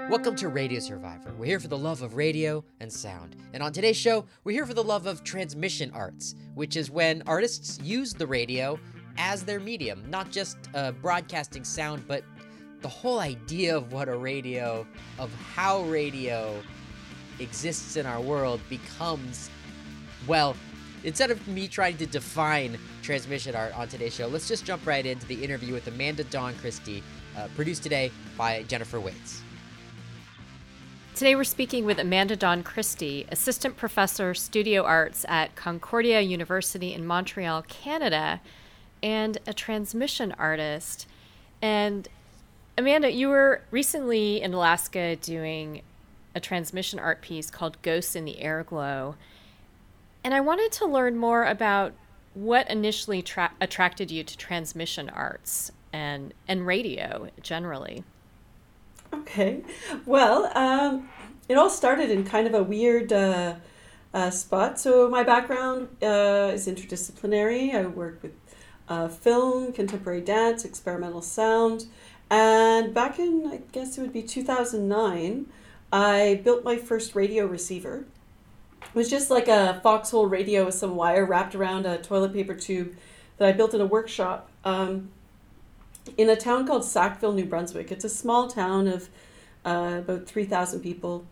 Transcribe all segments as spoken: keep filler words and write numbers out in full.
Welcome to Radio Survivor. We're here for the love of radio and sound. And on today's show, we're here for the love of transmission arts, which is when artists use the radio as their medium, not just uh, broadcasting sound, but the whole idea of what a radio, of how radio exists in our world becomes, well, instead of me trying to define transmission art on today's show, let's just jump right into the interview with Amanda Dawn Christie, uh, produced today by Jennifer Waits. Today we're speaking with Amanda Dawn Christie, Assistant Professor, Studio Arts at Concordia University in Montreal, Canada, and a transmission artist. And Amanda, you were recently in Alaska doing a transmission art piece called Ghosts in the Airglow. And I wanted to learn more about what initially tra- attracted you to transmission arts and, and radio generally. Okay. Well, um, it all started in kind of a weird uh, uh, spot. So my background uh, is interdisciplinary. I work with uh, film, contemporary dance, experimental sound. And back in, I guess it would be two thousand nine, I built my first radio receiver. It was just like a foxhole radio with some wire wrapped around a toilet paper tube that I built in a workshop. Um, in a town called Sackville, New Brunswick. It's a small town of uh, about three thousand people.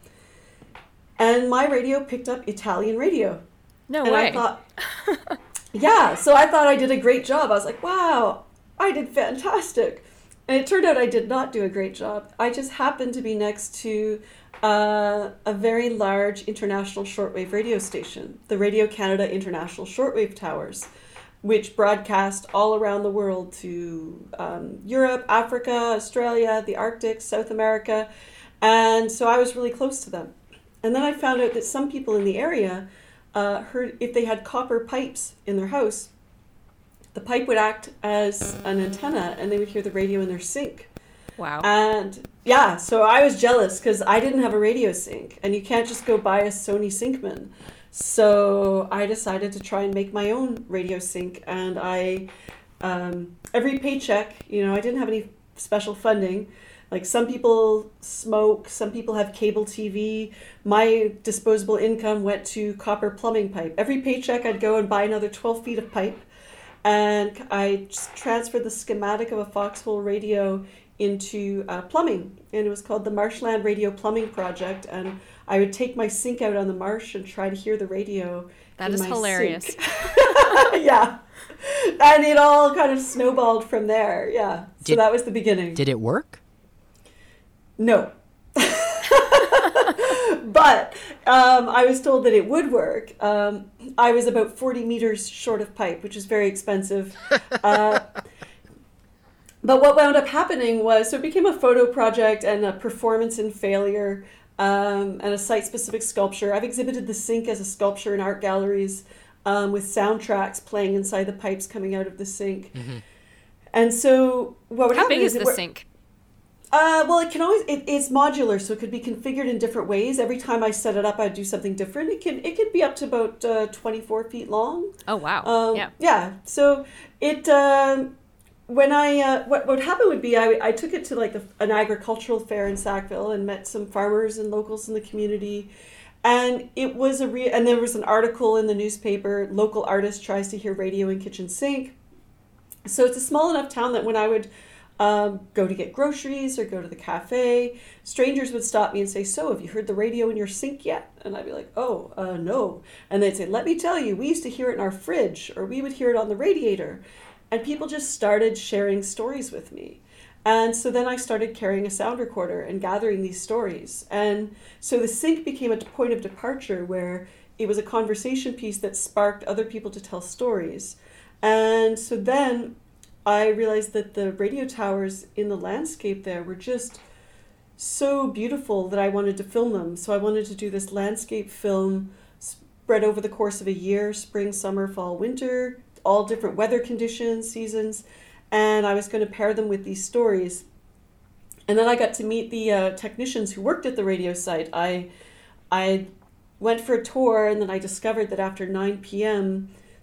And my radio picked up Italian radio. No and way. I thought, yeah, so I thought I did a great job. I was like, wow, I did fantastic. And it turned out I did not do a great job. I just happened to be next to uh, a very large international shortwave radio station, the Radio Canada International Shortwave Towers, which broadcast all around the world to um, Europe, Africa, Australia, the Arctic, South America. And so I was really close to them. And then I found out that some people in the area uh, heard if they had copper pipes in their house, the pipe would act as an antenna and they would hear the radio in their sink. Wow. And yeah, so I was jealous because I didn't have a radio sink and you can't just go buy a Sony Syncman. So I decided to try and make my own radio sync, and I, um, every paycheck, you know, I didn't have any special funding. Like some people smoke, some people have cable T V. My disposable income went to copper plumbing pipe. Every paycheck I'd go and buy another twelve feet of pipe, and I just transferred the schematic of a foxhole radio into uh, plumbing, and it was called the Marshland Radio Plumbing Project, and I would take my sink out on the marsh and try to hear the radio. That is hilarious. Yeah. And it all kind of snowballed from there. Yeah. So Did, that was the beginning. Did it work? No. But um, I was told that it would work. Um, I was about forty meters short of pipe, which is very expensive. Uh, but what wound up happening was, so it became a photo project and a performance in failure. Um, and a site-specific sculpture. I've exhibited the sink as a sculpture in art galleries um, with soundtracks playing inside the pipes coming out of the sink. Mm-hmm. And so what would How happen big is, is the sink? Uh, well, it can always it, it's modular, so it could be configured in different ways. Every time I set it up, I'd do something different. It can it could be up to about uh, twenty-four feet long. Oh wow! Um, yeah, yeah. So it. Um, When I, uh, what what happened would be I, I took it to like a, an agricultural fair in Sackville and met some farmers and locals in the community, and it was a real, and there was an article in the newspaper, local artist tries to hear radio in kitchen sink. So it's a small enough town that when I would um, go to get groceries or go to the cafe, strangers would stop me and say, so have you heard the radio in your sink yet? And I'd be like, oh, uh, no. And they'd say, let me tell you, we used to hear it in our fridge, or we would hear it on the radiator. And people just started sharing stories with me. And so then I started carrying a sound recorder and gathering these stories. And so the sink became a point of departure where it was a conversation piece that sparked other people to tell stories. And so then I realized that the radio towers in the landscape there were just so beautiful that I wanted to film them. So I wanted to do this landscape film spread over the course of a year, spring, summer, fall, winter, all different weather conditions, seasons, and I was going to pair them with these stories. And then I got to meet the uh, technicians who worked at the radio site. I I went for a tour, and then I discovered that after nine p.m.,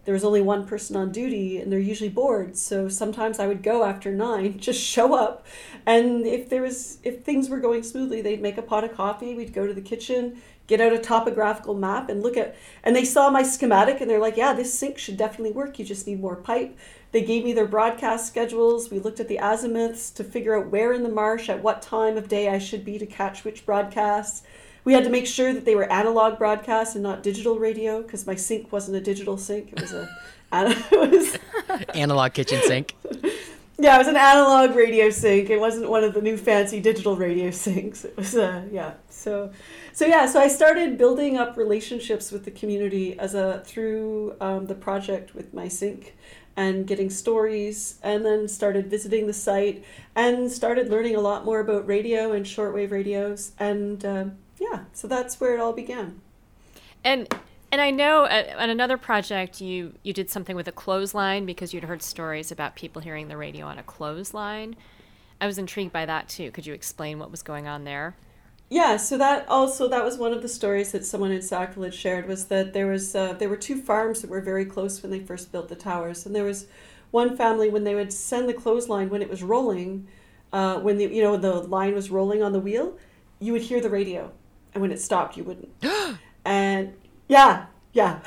there was only one person on duty and they're usually bored. So sometimes I would go after nine, just show up. And if there was, if things were going smoothly, they'd make a pot of coffee. We'd go to the kitchen, get out a topographical map and look at, and they saw my schematic and they're like, yeah, this sink should definitely work. You just need more pipe. They gave me their broadcast schedules. We looked at the azimuths to figure out where in the marsh, at what time of day I should be to catch which broadcasts. We had to make sure that they were analog broadcasts and not digital radio, because my sink wasn't a digital sink. It was a it was analog kitchen sink. Yeah, it was an analog radio sink. It wasn't one of the new fancy digital radio sinks. It was uh, yeah. So, so yeah. So I started building up relationships with the community as a through um, the project with my sink, and getting stories, and then started visiting the site and started learning a lot more about radio and shortwave radios, and. Uh, Yeah, so that's where it all began. And and I know at, at another project you, you did something with a clothesline because you'd heard stories about people hearing the radio on a clothesline. I was intrigued by that too. Could you explain what was going on there? Yeah, so that also that was one of the stories that someone in Sackville had shared, was that there was uh, there were two farms that were very close when they first built the towers, and there was one family when they would send the clothesline when it was rolling, uh, when the you know the line was rolling on the wheel, you would hear the radio. And when it stopped, you wouldn't. And yeah, yeah.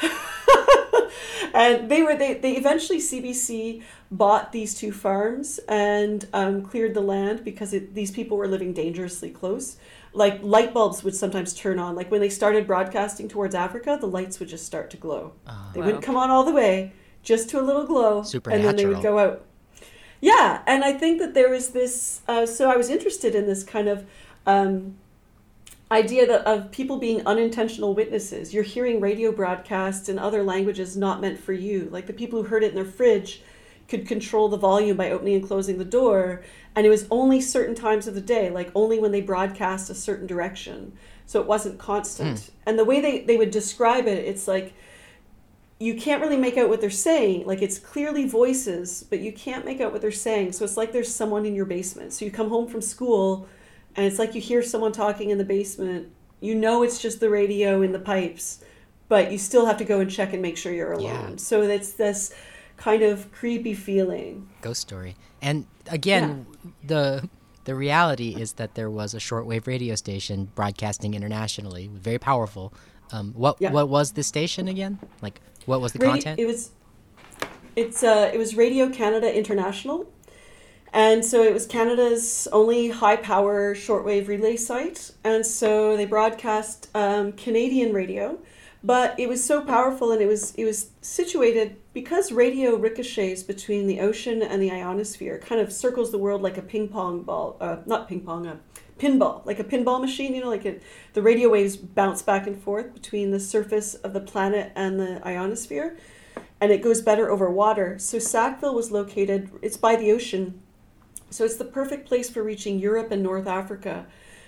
And they were they, they eventually C B C bought these two farms and um, cleared the land because it, these people were living dangerously close. Like light bulbs would sometimes turn on. Like when they started broadcasting towards Africa, the lights would just start to glow. Oh, they wow. wouldn't come on all the way, just to a little glow, and then they would go out. Yeah, and I think that there was this. Uh, so I was interested in this kind of. Um, idea that of people being unintentional witnesses. You're hearing radio broadcasts in other languages not meant for you. Like the people who heard it in their fridge could control the volume by opening and closing the door. And it was only certain times of the day, like only when they broadcast a certain direction. So it wasn't constant. Mm. And the way they, they would describe it, it's like, you can't really make out what they're saying. Like it's clearly voices, but you can't make out what they're saying. So it's like there's someone in your basement. So you come home from school and it's like you hear someone talking in the basement. You know it's just the radio in the pipes, but you still have to go and check and make sure you're alone. Yeah. So it's this kind of creepy feeling. Ghost story. And again, yeah. the the reality is that there was a shortwave radio station broadcasting internationally, very powerful. Um, what yeah. what was the station again? Like, what was the Radio, content? It was it's uh it was Radio Canada International. And so it was Canada's only high-power shortwave relay site. And so they broadcast um, Canadian radio. But it was so powerful, and it was it was situated, because radio ricochets between the ocean and the ionosphere, kind of circles the world like a ping pong ball, uh, not ping pong, a pinball, like a pinball machine, you know, like it, the radio waves bounce back and forth between the surface of the planet and the ionosphere. And it goes better over water. So Sackville was located, it's by the ocean. So it's the perfect place for reaching Europe and North Africa.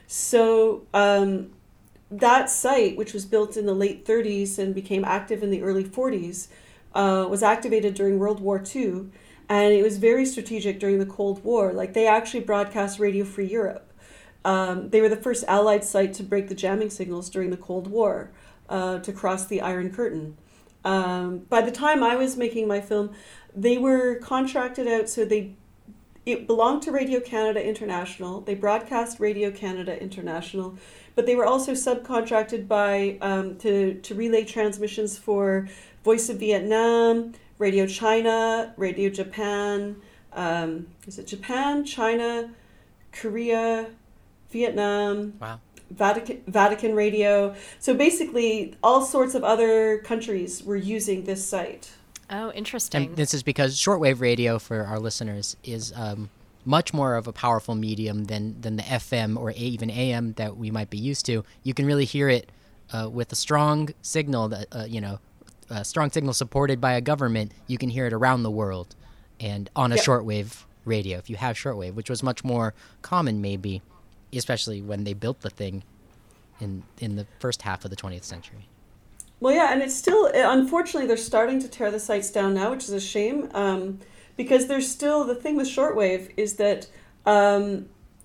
So um, that site, which was built in the late thirties and became active in the early forties, uh, was activated during World War Two. And it was very strategic during the Cold War. Like they actually broadcast Radio Free Europe. Um, they were the first Allied site to break the jamming signals during the Cold War, uh, to cross the Iron Curtain. Um, by the time I was making my film, they were contracted out, so they It belonged to Radio Canada International. They broadcast Radio Canada International, but they were also subcontracted by um, to, to relay transmissions for Voice of Vietnam, Radio China, Radio Japan, um, is it Japan, China, Korea, Vietnam, wow. Vatican, Vatican Radio. So basically all sorts of other countries were using this site. Oh, interesting. And this is because shortwave radio, for our listeners, is um, much more of a powerful medium than, than the F M or even A M that we might be used to. You can really hear it uh, with a strong signal, that uh, you know, a strong signal supported by a government. You can hear it around the world, and on a yep. shortwave radio, if you have shortwave, which was much more common, maybe, especially when they built the thing in in the first half of the twentieth century. Well, yeah, and it's still, unfortunately, they're starting to tear the sites down now, which is a shame, um, because there's still, the thing with shortwave is that um,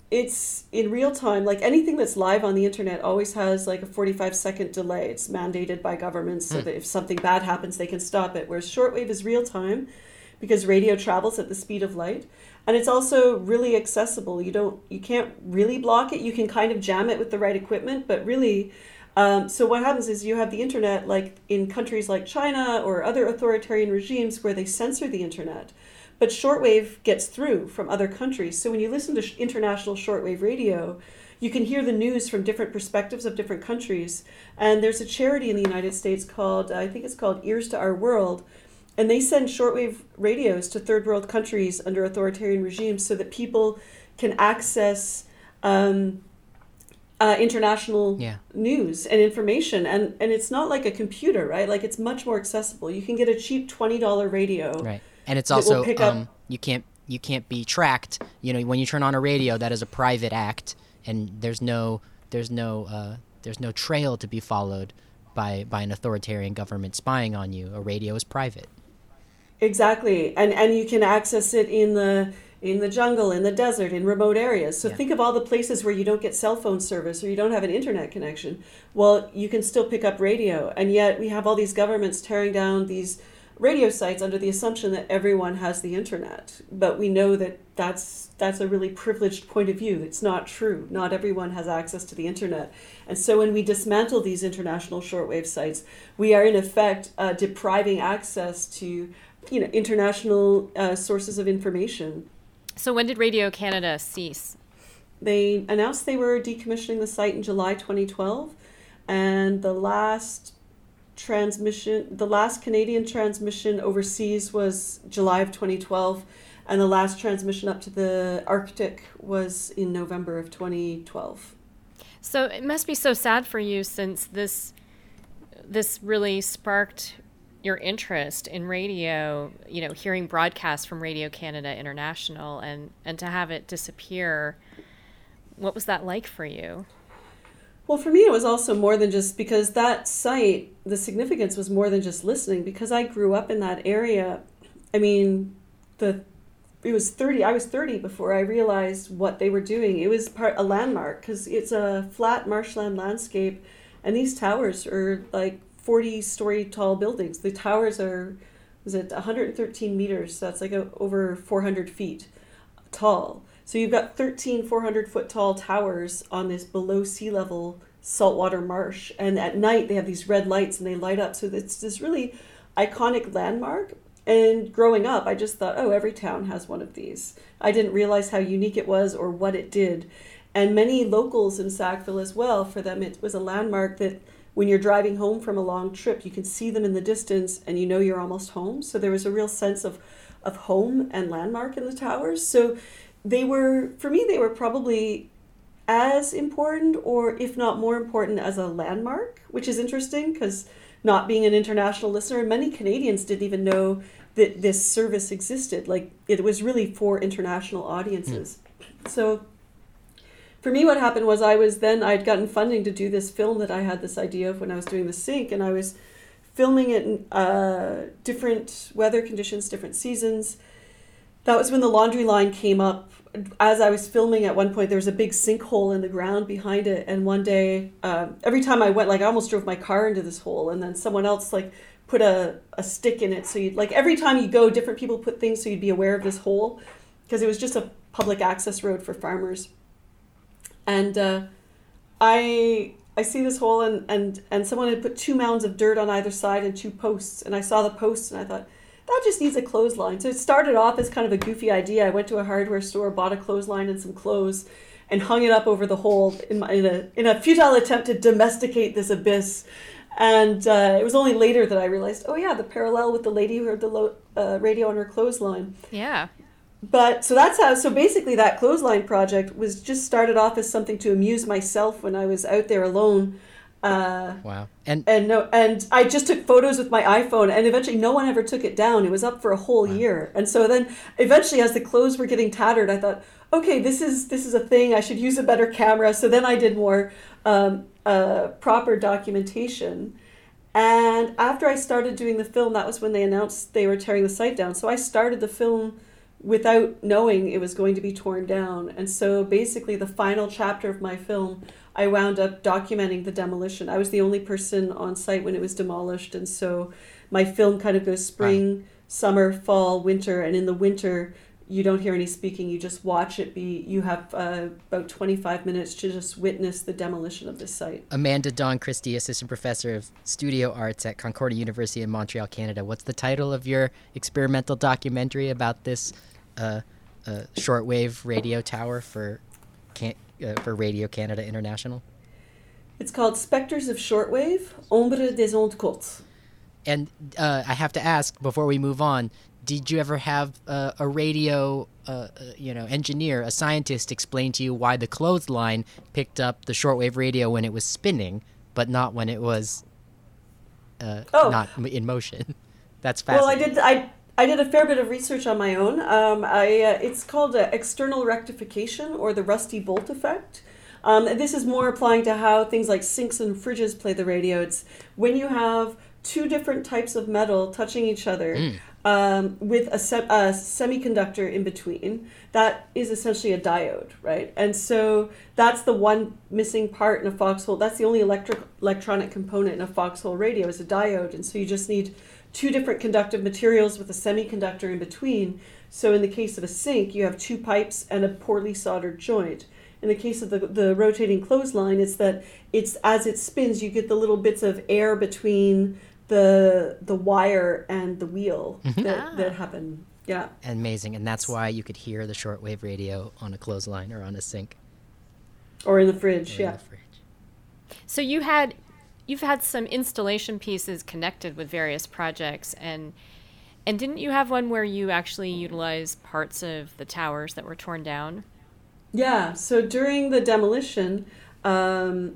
it's in real time. Like anything that's live on the internet always has like a forty-five second delay. It's mandated by governments so Hmm. that if something bad happens, they can stop it. Whereas shortwave is real time because radio travels at the speed of light. And it's also really accessible. You don't, you can't really block it. You can kind of jam it with the right equipment, but really, um, so what happens is you have the internet like in countries like China or other authoritarian regimes where they censor the internet. But shortwave gets through from other countries. So when you listen to sh- international shortwave radio, you can hear the news from different perspectives of different countries. And there's a charity in the United States called, I think it's called Ears to Our World, and they send shortwave radios to third world countries under authoritarian regimes so that people can access um, uh, international Yeah. news and information. And, and it's not like a computer, right? Like it's much more accessible. You can get a cheap twenty dollars radio. Right. And it's that will also pick up- um, you can't you can't be tracked. You know, when you turn on a radio, that is a private act, and there's no there's no uh, there's no trail to be followed by by an authoritarian government spying on you. A radio is private. Exactly. And and you can access it in the in the jungle, in the desert, in remote areas. So Yeah. think of all the places where you don't get cell phone service or you don't have an internet connection. Well, you can still pick up radio. And yet we have all these governments tearing down these radio sites under the assumption that everyone has the internet. But we know that that's that's a really privileged point of view. It's not true. Not everyone has access to the internet. And so when we dismantle these international shortwave sites, we are in effect uh, depriving access to you know, international uh, sources of information. So when did Radio Canada cease? They announced they were decommissioning the site in July twenty twelve, and the last transmission, the last Canadian transmission overseas was July of twenty twelve, and the last transmission up to the Arctic was in November of twenty twelve. So it must be so sad for you, since this this really sparked your interest in radio, you know, hearing broadcasts from Radio Canada International, and, and to have it disappear. What was that like for you? Well, for me, it was also more than just because that site, the significance was more than just listening, because I grew up in that area. I mean, the it was thirty, I was thirty before I realized what they were doing. It was part a landmark because it's a flat marshland landscape, and these towers are like forty story tall buildings. The towers are, was it one hundred thirteen meters? So that's like a, over four hundred feet tall. So you've got thirteen four hundred foot tall towers on this below sea level saltwater marsh. And at night they have these red lights and they light up. So it's this really iconic landmark. And growing up, I just thought, oh, every town has one of these. I didn't realize how unique it was or what it did. And many locals in Sackville as well, for them it was a landmark that when you're driving home from a long trip, you can see them in the distance and you know you're almost home. So there was a real sense of, of home and landmark in the towers. So they were, for me, they were probably as important, or if not more important, as a landmark, which is interesting because not being an international listener, many Canadians didn't even know that this service existed. Like it was really for international audiences. Mm. So for me, what happened was I was then, I'd gotten funding to do this film that I had this idea of when I was doing the sync, and I was filming it in uh, different weather conditions, different seasons. That was when the laundry line came up. As I was filming, at one point, there was a big sinkhole in the ground behind it. And one day, uh, every time I went, like I almost drove my car into this hole, and then someone else like put a, a stick in it. So you'd like, every time you go, different people put things so you'd be aware of this hole, because it was just a public access road for farmers. And uh, I I see this hole, and, and, and someone had put two mounds of dirt on either side and two posts. And I saw the posts and I thought, that just needs a clothesline. So it started off as kind of a goofy idea. I went to a hardware store, bought a clothesline and some clothes, and hung it up over the hole in, my, in, a, in a futile attempt to domesticate this abyss. And uh, it was only later that I realized, oh yeah, the parallel with the lady who heard the lo- uh, radio on her clothesline. Yeah. But so that's how, so basically that clothesline project was just started off as something to amuse myself when I was out there alone. Uh, wow. And and no, and I just took photos with my iPhone, and eventually no one ever took it down. It was up for a whole wow. year. And so then eventually, as the clothes were getting tattered, I thought, okay, this is, this is a thing. I should use a better camera. So then I did more um, uh, proper documentation. And after I started doing the film, that was when they announced they were tearing the site down. So I started the film without knowing it was going to be torn down. And so basically the final chapter of my film, I wound up documenting the demolition. I was the only person on site when it was demolished. And so my film kind of goes spring, wow. summer, fall, winter. And in the winter, you don't hear any speaking. You just watch it be, you have uh, about twenty-five minutes to just witness the demolition of this site. Amanda Dawn Christie, Assistant Professor of Studio Arts at Concordia University in Montreal, Canada. What's the title of your experimental documentary about this uh, uh, shortwave radio tower for can- uh, for Radio Canada International? It's called Spectres of Shortwave, Ombre des Ondes Courtes. And uh, I have to ask, before we move on, did you ever have uh, a radio, uh, you know, engineer, a scientist explain to you why the clothesline picked up the shortwave radio when it was spinning, but not when it was uh, oh. not in motion? That's fascinating. Well, I did. I I did a fair bit of research on my own. Um, I uh, it's called uh, external rectification, or the rusty bolt effect. Um, this is more applying to how things like sinks and fridges play the radio. It's when you have two different types of metal touching each other. Mm. Um, with a, se- a semiconductor in between, that is essentially a diode, right? And so that's the one missing part in a foxhole. That's the only electric electronic component in a foxhole radio is a diode. And so you just need two different conductive materials with a semiconductor in between. So in the case of a sink, you have two pipes and a poorly soldered joint. In the case of the, the rotating clothesline, it's that it's as it spins, you get the little bits of air between the the wire and the wheel mm-hmm. that, ah. that happen. Yeah. Amazing. And that's why you could hear the shortwave radio on a clothesline or on a sink. Or in the fridge, or yeah. In the fridge. So you had you've had some installation pieces connected with various projects, and and didn't you have one where you actually utilized parts of the towers that were torn down? Yeah. So during the demolition, um,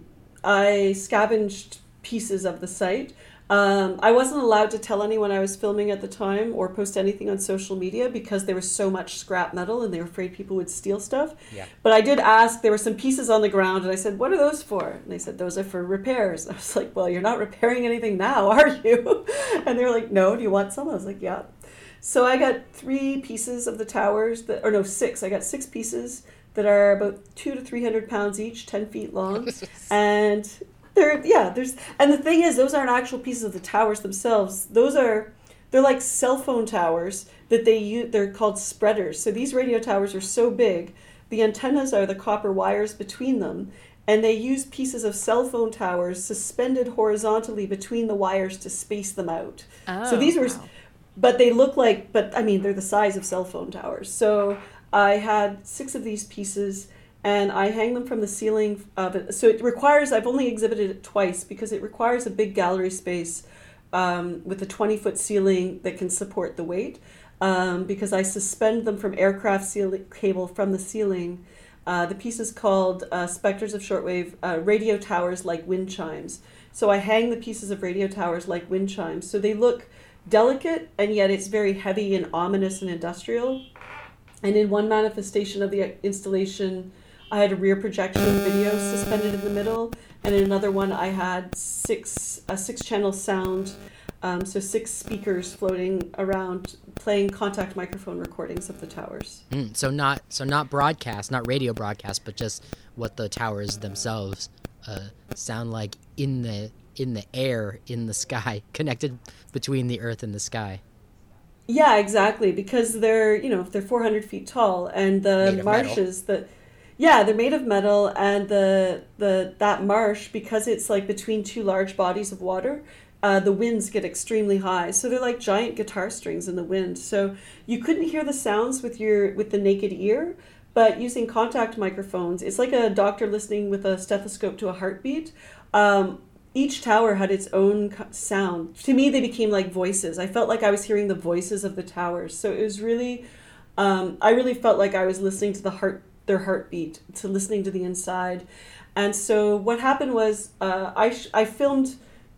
I scavenged pieces of the site. Um, I wasn't allowed to tell anyone I was filming at the time or post anything on social media because there was so much scrap metal and they were afraid people would steal stuff. Yeah. But I did ask, there were some pieces on the ground and I said, what are those for? And they said, those are for repairs. I was like, well, you're not repairing anything now, are you? And they were like, no, do you want some? I was like, yeah. So I got three pieces of the towers, that, or no, six. I got six pieces that are about two to three hundred pounds each, ten feet long. And... There, yeah, there's, and the thing is, those aren't actual pieces of the towers themselves. Those are, they're like cell phone towers that they use. They're called spreaders. So these radio towers are so big, the antennas are the copper wires between them, and they use pieces of cell phone towers suspended horizontally between the wires to space them out. Oh, so these were, wow. But they look like, but I mean, they're the size of cell phone towers. So I had six of these pieces. And I hang them from the ceiling of it. So it requires, I've only exhibited it twice because it requires a big gallery space um, with a twenty-foot ceiling that can support the weight. Um, because I suspend them from aircraft ceiling, cable from the ceiling. Uh, the piece is called uh, Spectres of Shortwave, uh, Radio Towers Like Wind Chimes. So I hang the pieces of radio towers like wind chimes. So they look delicate, and yet it's very heavy and ominous and industrial. And in one manifestation of the installation, I had a rear projection of video suspended in the middle, and in another one I had six a six channel sound, um, so six speakers floating around playing contact microphone recordings of the towers. Mm, so not so not broadcast, not radio broadcast, but just what the towers themselves uh, sound like in the in the air, in the sky, connected between the earth and the sky. Yeah, exactly, because they're you know they're four hundred feet tall, and the marshes that. Yeah, they're made of metal, and the the that marsh, because it's like between two large bodies of water, uh, the winds get extremely high. So they're like giant guitar strings in the wind. So you couldn't hear the sounds with your with the naked ear, but using contact microphones, it's like a doctor listening with a stethoscope to a heartbeat. Um, each tower had its own sound. To me, they became like voices. I felt like I was hearing the voices of the towers. So it was really, um, I really felt like I was listening to the heart. their heartbeat, to listening to the inside. And so what happened was uh, I, sh- I filmed,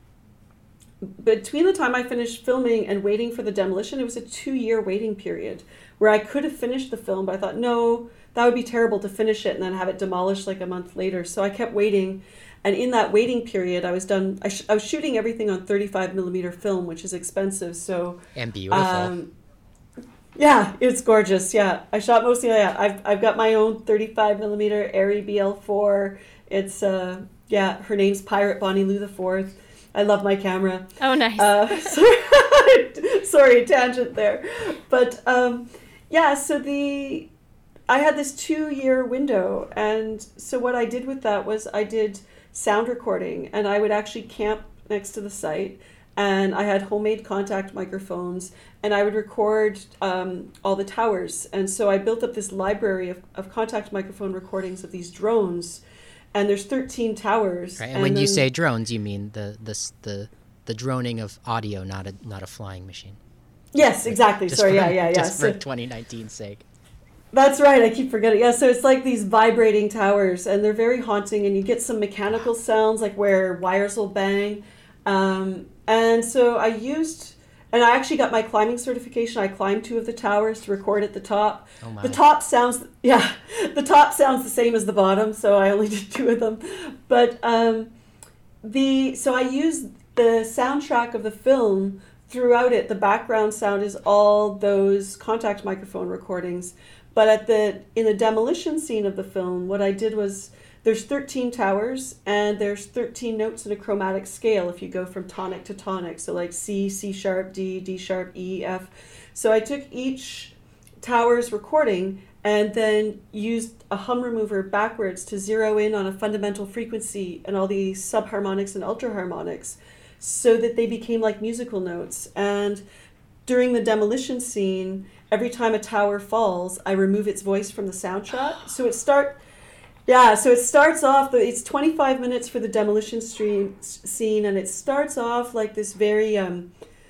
between the time I finished filming and waiting for the demolition, it was a two-year waiting period where I could have finished the film, but I thought, no, that would be terrible to finish it and then have it demolished like a month later. So I kept waiting. And in that waiting period, I was done, I, sh- I was shooting everything on thirty-five millimeter film, which is expensive. So and beautiful. Um, Yeah, it's gorgeous. Yeah, I shot mostly. Yeah, I've I've got my own thirty-five millimeter Arri B L four. It's uh yeah, her name's Pirate Bonnie Lou the Fourth. I love my camera. Oh, nice. Uh, sorry, sorry, tangent there, but um, yeah. So the I had this two-year window, and so what I did with that was I did sound recording, and I would actually camp next to the site, and I had homemade contact microphones, and I would record um, all the towers. And so I built up this library of, of contact microphone recordings of these drones, and there's thirteen towers. Right. And, and when then, you say drones, you mean the the the the droning of audio, not a not a flying machine. Yes, exactly. Just Sorry, for, yeah, yeah, yeah. Just So, for twenty nineteen's sake. that's right. I keep forgetting. Yeah, so it's like these vibrating towers, and they're very haunting, and you get some mechanical sounds like where wires will bang. Um, and so I used, and I actually got my climbing certification. I climbed two of the towers to record at the top. Oh my. The top sounds, yeah, the top sounds the same as the bottom, so I only did two of them. But um, the so I used the soundtrack of the film throughout it. The background sound is all those contact microphone recordings. But at the in the demolition scene of the film, what I did was there's thirteen towers, and there's thirteen notes in a chromatic scale if you go from tonic to tonic. So like C, C sharp, D, D sharp, E, F. So I took each tower's recording and then used a hum remover backwards to zero in on a fundamental frequency and all the subharmonics and ultraharmonics so that they became like musical notes. And during the demolition scene, every time a tower falls, I remove its voice from the sound shot. So it start, yeah. So it starts off. It's twenty-five minutes for the demolition stream scene, and it starts off like this very um,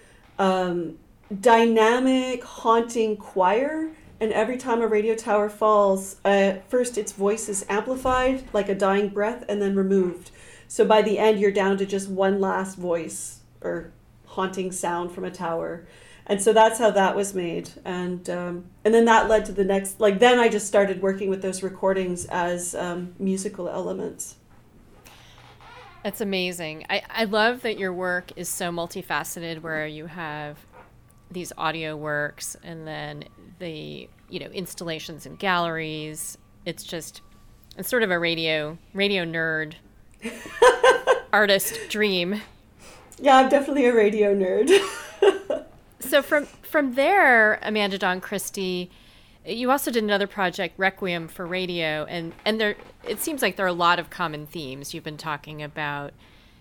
um, dynamic, haunting choir. And every time a radio tower falls, uh, first its voice is amplified like a dying breath, and then removed. So by the end, you're down to just one last voice or haunting sound from a tower. And so that's how that was made. And um, and then that led to the next, like then I just started working with those recordings as um, musical elements. That's amazing. I, I love that your work is so multifaceted, where you have these audio works and then the, you know, installations and galleries. It's just, it's sort of a radio, radio nerd artist dream. Yeah, I'm definitely a radio nerd. So from from there, Amanda Dawn Christie, you also did another project, Requiem for Radio, and, and there it seems like there are a lot of common themes. You've been talking about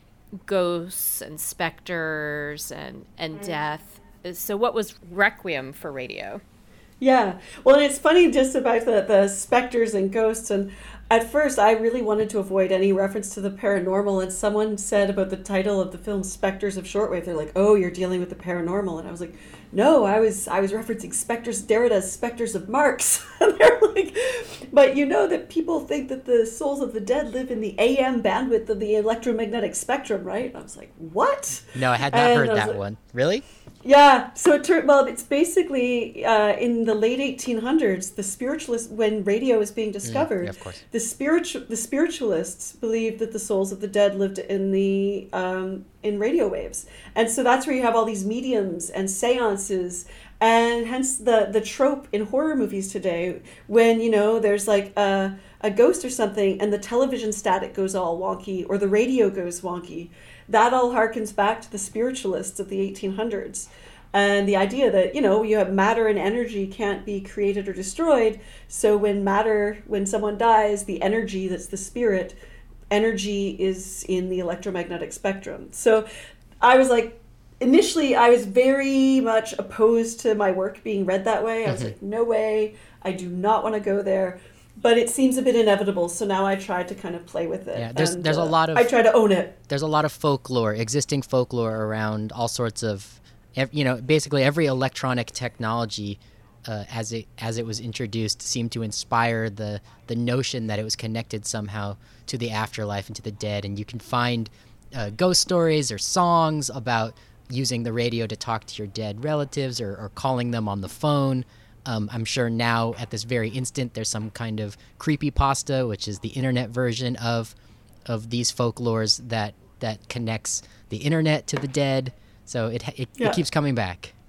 ghosts and specters and, and death. So what was Requiem for Radio? Yeah. Well, and it's funny just about the, the specters and ghosts. And at first, I really wanted to avoid any reference to the paranormal. And someone said about the title of the film, Spectres of Shortwave, they're like, oh, you're dealing with the paranormal. And I was like, no, I was I was referencing Spectres, Derrida's Spectres of Marx. And they're like, but you know that people think that the souls of the dead live in the A M bandwidth of the electromagnetic spectrum, right? And I was like, what? No, I had not And heard I was that like, one. Really? Yeah, so it turned well. It's basically uh, in the late eighteen hundreds, the spiritualists, when radio was being discovered, Mm, yeah, of course. the spiritual the spiritualists believed that the souls of the dead lived in the um, in radio waves, and so that's where you have all these mediums and seances, and hence the the trope in horror movies today when you know there's like a a ghost or something, and the television static goes all wonky or the radio goes wonky. That all harkens back to the spiritualists of the eighteen hundreds. And the idea that, you know, you have matter and energy can't be created or destroyed. So when matter, when someone dies, the energy that's the spirit, energy is in the electromagnetic spectrum. So I was like, initially I was very much opposed to my work being read that way. I was Mhm. like, no way, I do not want to go there. But it seems a bit inevitable, so now I try to kind of play with it. Yeah, there's and, there's a uh, lot of I try to own it. there's a lot of folklore, existing folklore around all sorts of, ev- you know, basically every electronic technology, uh, as it as it was introduced, seemed to inspire the the notion that it was connected somehow to the afterlife and to the dead. And you can find uh, ghost stories or songs about using the radio to talk to your dead relatives or, or calling them on the phone. Um, I'm sure now at this very instant there's some kind of creepypasta, which is the internet version of of these folklores that that connects the internet to the dead. So it it, Yeah. it keeps coming back.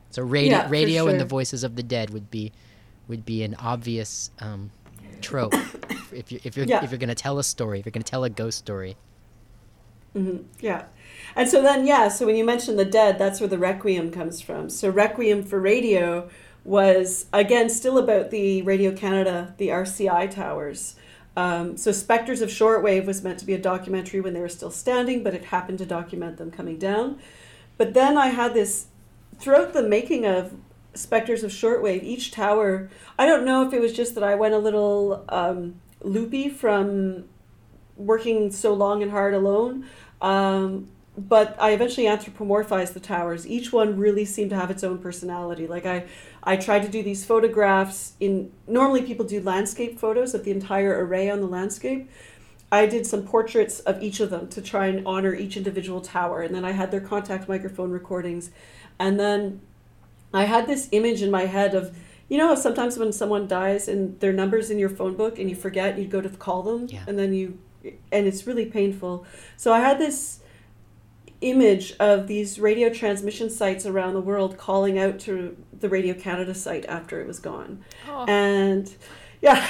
So radio, Yeah, for radio and the sure. voices of the dead would be would be an obvious um, trope if you if you're Yeah. if you're gonna tell a story, if you're gonna tell a ghost story. Yeah. And so then, yeah, so when you mention the dead, that's where the Requiem comes from. So Requiem for Radio was, again, still about the Radio Canada, the R C I towers. Um, so Spectres of Shortwave was meant to be a documentary when they were still standing, but it happened to document them coming down. But then I had this, throughout the making of Spectres of Shortwave, each tower, I don't know if it was just that I went a little um, loopy from working so long and hard alone, um, but I eventually anthropomorphized the towers. Each one really seemed to have its own personality. Like I, I tried to do these photographs in, normally people do landscape photos of the entire array on the landscape. I did some portraits of each of them to try and honor each individual tower. And then I had their contact microphone recordings. And then I had this image in my head of, you know, sometimes when someone dies and their number's in your phone book and you forget, you go to call them, Yeah. and then you, and it's really painful. So I had this image of these radio transmission sites around the world calling out to the Radio Canada site after it was gone. Oh. And yeah,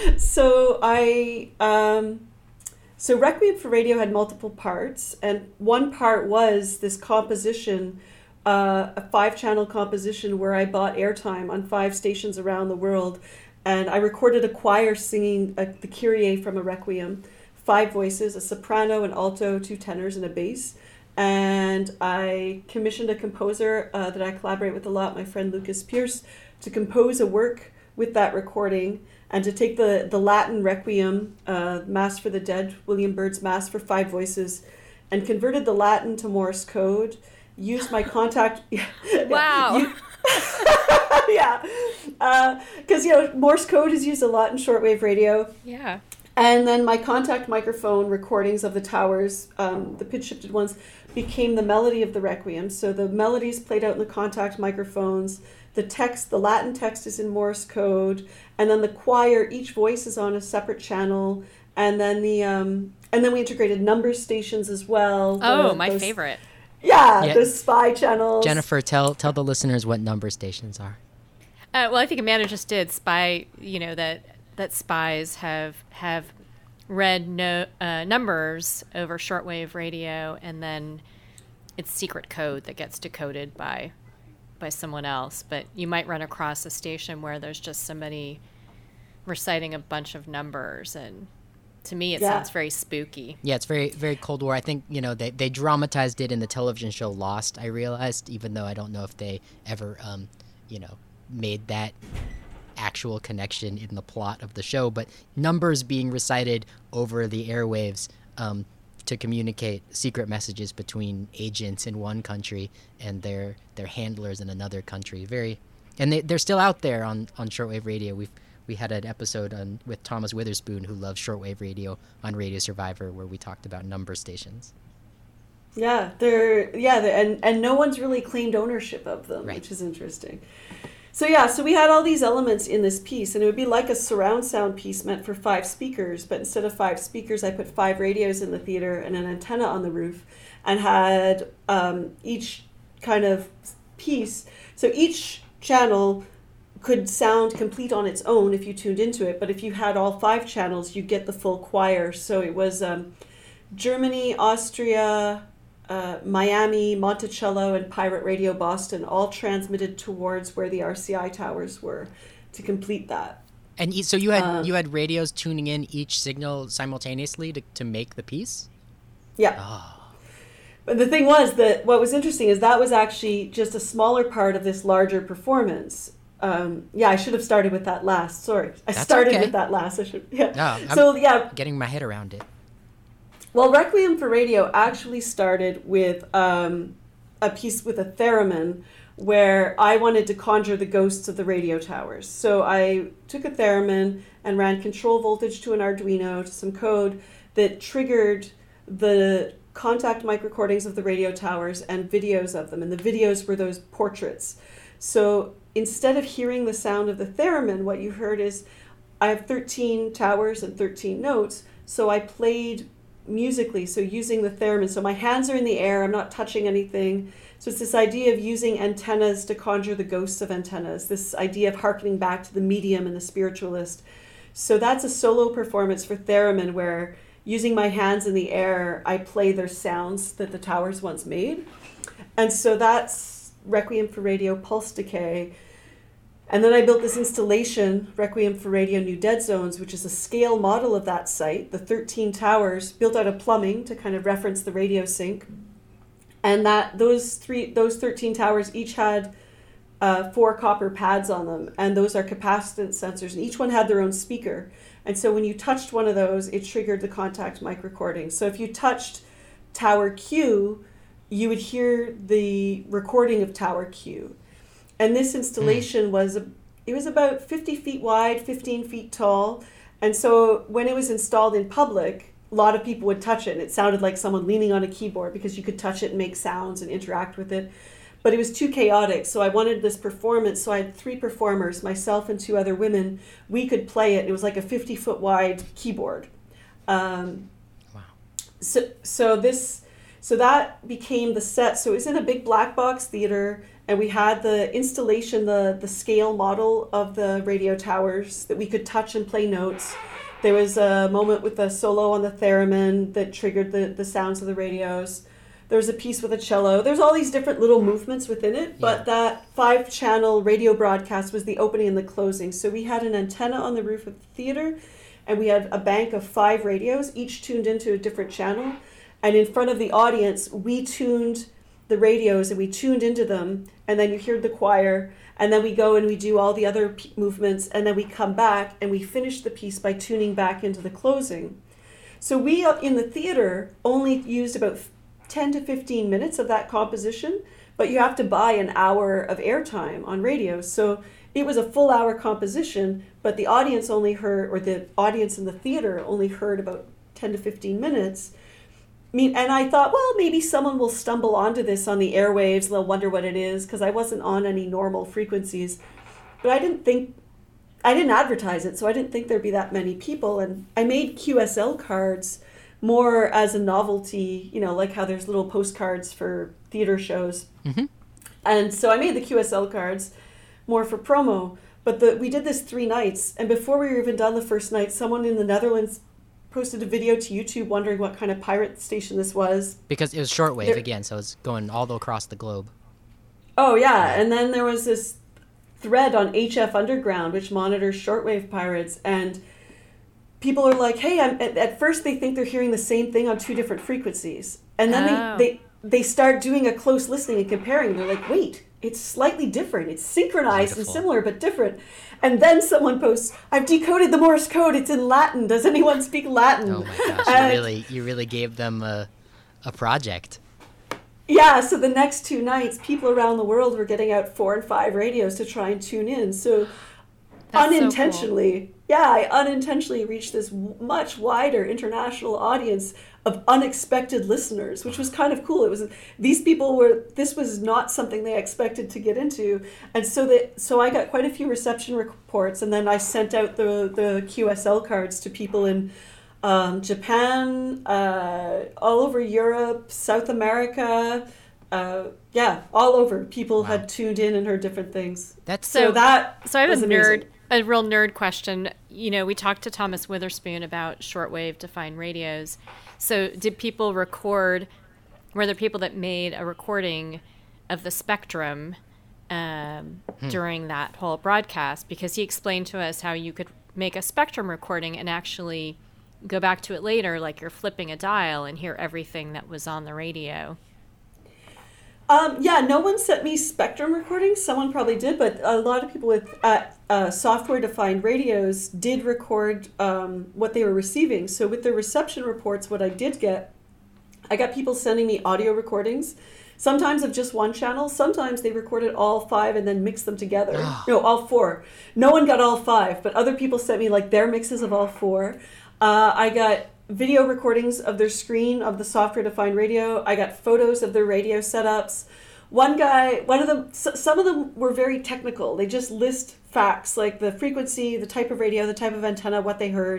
so I, um, so Requiem for Radio had multiple parts, and one part was this composition, uh, a five-channel composition where I bought airtime on five stations around the world, and I recorded a choir singing a, the Kyrie from a Requiem, five voices, a soprano, an alto, two tenors, and a bass. And I commissioned a composer uh, that I collaborate with a lot, my friend Lucas Pierce, to compose a work with that recording and to take the, the Latin Requiem, uh, Mass for the Dead, William Byrd's Mass for five voices, and converted the Latin to Morse code, used my contact... Wow. You, yeah. Because, uh, you know, Morse code is used a lot in shortwave radio. Yeah. And then my contact microphone recordings of the towers, um, the pitch-shifted ones, became the melody of the Requiem. So the melodies played out in the contact microphones. The text, the Latin text is in Morse code. And then the choir, each voice is on a separate channel. And then the um, and then we integrated number stations as well. Oh, the, my those, favorite. Yeah, Yeah. those spy channels. Jennifer, tell tell the listeners what number stations are. Uh, well, I think Amanda just did. Spy, you know, that that spies have have read no, uh, numbers over shortwave radio, and then it's secret code that gets decoded by by someone else. But you might run across a station where there's just somebody reciting a bunch of numbers, and to me it Yeah. sounds very spooky. Yeah, it's very very Cold War. I think, you know, they they dramatized it in the television show Lost, I realized, even though I don't know if they ever um, you know, made that actual connection in the plot of the show, but numbers being recited over the airwaves um, to communicate secret messages between agents in one country and their their handlers in another country. Very, and they they're still out there on, on shortwave radio. We've we had an episode on with Thomas Witherspoon, who loves shortwave radio, on Radio Survivor, where we talked about number stations. Yeah, they're yeah, they're, and and no one's really claimed ownership of them, Right. which is interesting. So yeah, so we had all these elements in this piece, and it would be like a surround sound piece meant for five speakers, but instead of five speakers, I put five radios in the theater and an antenna on the roof, and had um, each kind of piece. So each channel could sound complete on its own if you tuned into it, but if you had all five channels, you get the full choir. So it was um, Germany, Austria, uh, Miami, Monticello, and Pirate Radio Boston, all transmitted towards where the R C I towers were to complete that. And e- so you had Um, you had radios tuning in each signal simultaneously to, to make the piece? Yeah. Oh. But the thing was that what was interesting is that was actually just a smaller part of this larger performance. Um, yeah, I should have started with that last. Sorry, I That's started okay. with that last. I should. Yeah. No, I'm- so yeah, Getting my head around it. well, Requiem for Radio actually started with um, a piece with a theremin where I wanted to conjure the ghosts of the radio towers. So I took a theremin and ran control voltage to an Arduino to some code that triggered the contact mic recordings of the radio towers and videos of them. And the videos were those portraits. So instead of hearing the sound of the theremin, what you heard is I have thirteen towers and thirteen notes. So I played musically, so using the theremin. So my hands are in the air, I'm not touching anything. So it's this idea of using antennas to conjure the ghosts of antennas, this idea of harkening back to the medium and the spiritualist. So that's a solo performance for theremin where using my hands in the air, I play their sounds that the towers once made. And so that's Requiem for Radio Pulse Decay. And then I built this installation, Requiem for Radio New Dead Zones, which is a scale model of that site, the thirteen towers, built out of plumbing to kind of reference the radio sync. And that those three, those thirteen towers each had uh, four copper pads on them, and those are capacitance sensors, and each one had their own speaker. And so when you touched one of those, it triggered the contact mic recording. So if you touched Tower Q, you would hear the recording of Tower Q. And this installation mm. was, a, it was about fifty feet wide, fifteen feet tall. And so when it was installed in public, a lot of people would touch it. And it sounded like someone leaning on a keyboard because you could touch it and make sounds and interact with it. But it was too chaotic. So I wanted this performance. So I had three performers, myself and two other women. We could play it. It was like a fifty foot wide keyboard. Um, wow. So, so this, so that became the set. So it was in a big black box theater. And we had the installation, the, the scale model of the radio towers that we could touch and play notes. There was a moment with a solo on the theremin that triggered the, the sounds of the radios. There was a piece with a cello. There's all these different little movements within it, yeah. But that five-channel radio broadcast was the opening and the closing. So we had an antenna on the roof of the theater, and we had a bank of five radios, each tuned into a different channel. And in front of the audience, we tuned the radios and we tuned into them, and then you heard the choir, and then we go and we do all the other p- movements, and then we come back and we finish the piece by tuning back into the closing. So we in the theater only used about ten to fifteen minutes of that composition, but you have to buy an hour of airtime on radio. So it was a full hour composition, but the audience only heard, or the audience in the theater only heard about ten to fifteen minutes. I mean, and I thought, well, maybe someone will stumble onto this on the airwaves and they'll wonder what it is, because I wasn't on any normal frequencies. But I didn't think, I didn't advertise it, so I didn't think there'd be that many people. And I made Q S L cards more as a novelty, you know, like how there's little postcards for theater shows. Mm-hmm. And so I made the Q S L cards more for promo. But the, we did this three nights, and before we were even done the first night, someone in the Netherlands posted a video to YouTube wondering what kind of pirate station this was. Because it was shortwave there, again, so it's going all across the globe. Oh, yeah. And then there was this thread on H F Underground, which monitors shortwave pirates. And people are like, hey, I'm, at, at first they think they're hearing the same thing on two different frequencies. And then oh. they, they, they start doing a close listening and comparing. They're like, wait, it's slightly different. It's synchronized Beautiful. and similar, but different. And then someone posts, I've decoded the Morse code. It's in Latin. Does anyone speak Latin? Oh my gosh, and, you really you really gave them a, a project. Yeah, so the next two nights, people around the world were getting out four and five radios to try and tune in. So That's unintentionally, so cool. yeah, I unintentionally reached this much wider international audience of unexpected listeners, which was kind of cool. It was these people were this was not something they expected to get into, and so that so I got quite a few reception reports, and then I sent out the the Q S L cards to people in um, Japan, uh, all over Europe, South America, uh, yeah, all over. People wow. had tuned in and heard different things. That's so, so that. So I have was a amazing. nerd. A real nerd question. You know, we talked to Thomas Witherspoon about shortwave defined radios. So did people record, were there people that made a recording of the spectrum um, hmm. during that whole broadcast? Because he explained to us how you could make a spectrum recording and actually go back to it later, like you're flipping a dial and hear everything that was on the radio. Um, yeah, no one sent me spectrum recordings. Someone probably did, but a lot of people with uh, uh, software-defined radios did record um, what they were receiving. So with the reception reports, what I did get, I got people sending me audio recordings, sometimes of just one channel. Sometimes they recorded all five and then mixed them together. No, all four. No one got all five, but other people sent me like their mixes of all four. Uh, I got video recordings of their screen of the software-defined radio. I got photos of their radio setups. One guy, one of them, some of them were very technical. They just list facts like the frequency, the type of radio, the type of antenna, what they heard,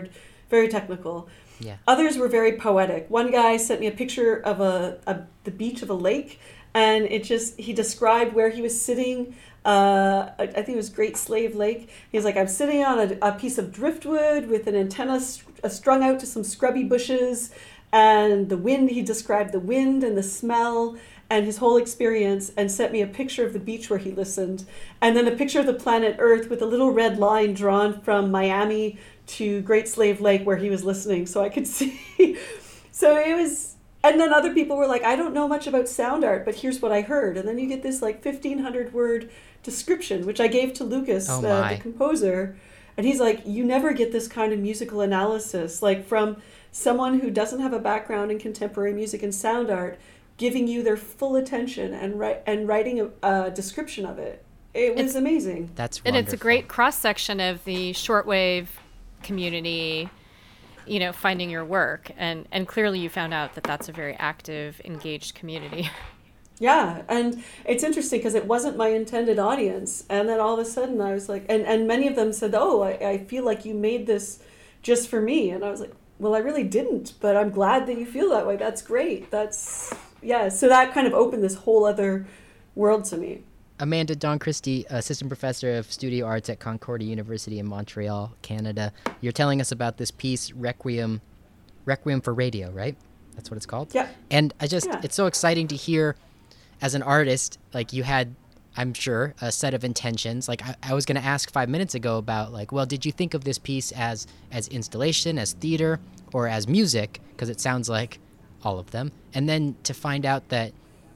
very technical. Yeah. Others were very poetic. One guy sent me a picture of a, a the beach of a lake, and it just he described where he was sitting. Uh, I, I think it was Great Slave Lake. He's like, I'm sitting on a, a piece of driftwood with an antenna st- strung out to some scrubby bushes, and the wind. He described the wind and the smell and his whole experience, and sent me a picture of the beach where he listened, and then a picture of the planet Earth with a little red line drawn from Miami to Great Slave Lake where he was listening, so I could see. So it was, and then other people were like, I don't know much about sound art, but here's what I heard. And then you get this like fifteen hundred word description, which I gave to Lucas, Oh uh, my. the composer. And he's like, you never get this kind of musical analysis, like from someone who doesn't have a background in contemporary music and sound art, giving you their full attention and write and writing a, a description of it. It was It's- amazing. That's And wonderful. it's a great cross section of the shortwave community, you know, finding your work. And, and clearly you found out that that's a very active, engaged community. Yeah, and it's interesting because it wasn't my intended audience. And then all of a sudden I was like, and, and many of them said, oh, I, I feel like you made this just for me. And I was like, well, I really didn't, but I'm glad that you feel that way. That's great. That's, yeah. So that kind of opened this whole other world to me. Amanda Dawn Christie, assistant professor of studio arts at Concordia University in Montreal, Canada. You're telling us about this piece, Requiem, Requiem for Radio, right? That's what it's called? Yeah. And I just, Yeah. it's so exciting to hear as an artist, like you had, I'm sure, a set of intentions. Like I, I was going to ask five minutes ago about like, well, did you think of this piece as, as installation, as theater, or as music? Because it sounds like all of them. And then to find out that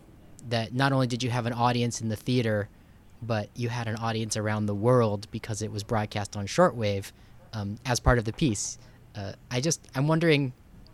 that not only did you have an audience in the theater, but you had an audience around the world because it was broadcast on shortwave um, as part of the piece. Uh, I just, I'm wondering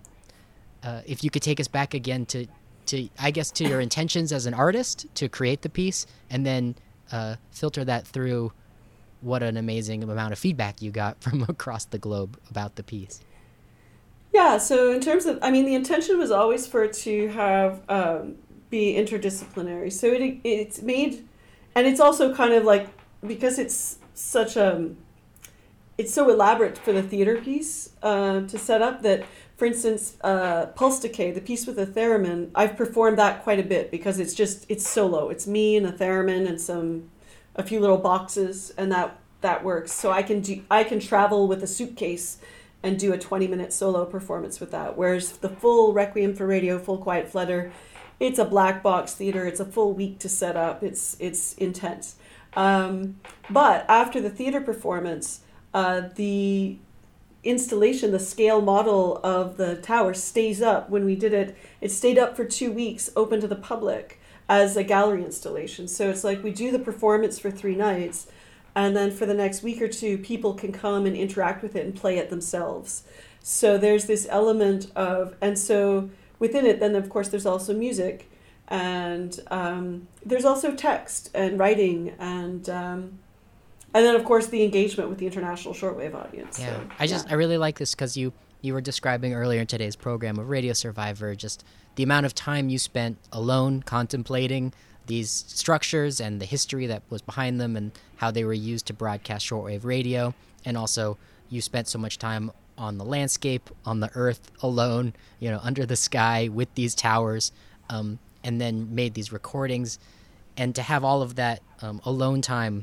uh, if you could take us back again to, to, I guess, to your intentions as an artist to create the piece, and then uh, filter that through what an amazing amount of feedback you got from across the globe about the piece. Yeah, so in terms of, I mean, the intention was always for it to have, um, be interdisciplinary. So it it's made, and it's also kind of like, because it's such a, it's so elaborate for the theater piece uh, to set up that, for instance, uh, Pulse Decay, the piece with the theremin, I've performed that quite a bit because it's just, it's solo. It's me and a theremin and some, a few little boxes, and that, that works. So I can do, I can travel with a suitcase and do a twenty minute solo performance with that. Whereas the full Requiem for Radio, Full Quiet Flutter, it's a black box theater. It's a full week to set up. It's it's intense. Um, but after the theater performance, uh, the installation, the scale model of the tower stays up. When we did it, it stayed up for two weeks, open to the public as a gallery installation. So it's like we do the performance for three nights, and then for the next week or two, people can come and interact with it and play it themselves. So there's this element of, and so within it, then of course there's also music, and um, there's also text and writing, and um, and then of course the engagement with the international shortwave audience. Yeah, So, I just yeah. I really like this because you you were describing earlier in today's program of Radio Survivor just the amount of time you spent alone contemplating these structures and the history that was behind them and how they were used to broadcast shortwave radio, and also you spent so much time on the landscape, on the earth alone, you know, under the sky with these towers, um, and then made these recordings, and to have all of that um, alone time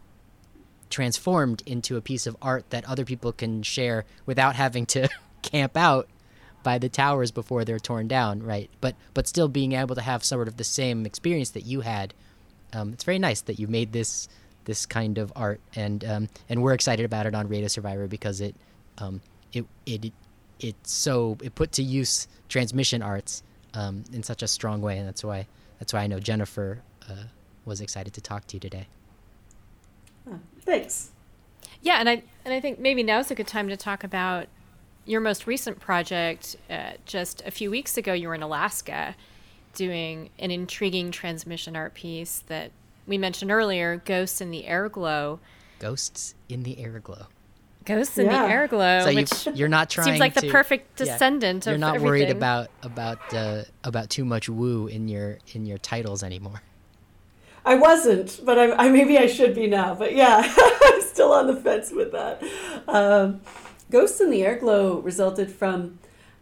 transformed into a piece of art that other people can share without having to camp out by the towers before they're torn down, right? But but still being able to have sort of the same experience that you had. Um, it's very nice that you made this this kind of art, and um, and we're excited about it on Radio Survivor because it um, it it it so it put to use transmission arts um, in such a strong way, and that's why that's why I know Jennifer uh, was excited to talk to you today. Oh, thanks. Yeah, and I and I think maybe now's a good time to talk about your most recent project. Uh, just a few weeks ago, you were in Alaska doing an intriguing transmission art piece that we mentioned earlier, Ghosts in the Airglow. Ghosts in the Airglow. Ghosts in Yeah. the Airglow, So which you, you're not trying seems like to, the perfect yeah, descendant you're of not everything. worried about about uh, about too much woo in your in your titles anymore. I wasn't, but I, I maybe I should be now. But yeah, I'm still on the fence with that. Um, Ghosts in the Airglow resulted from,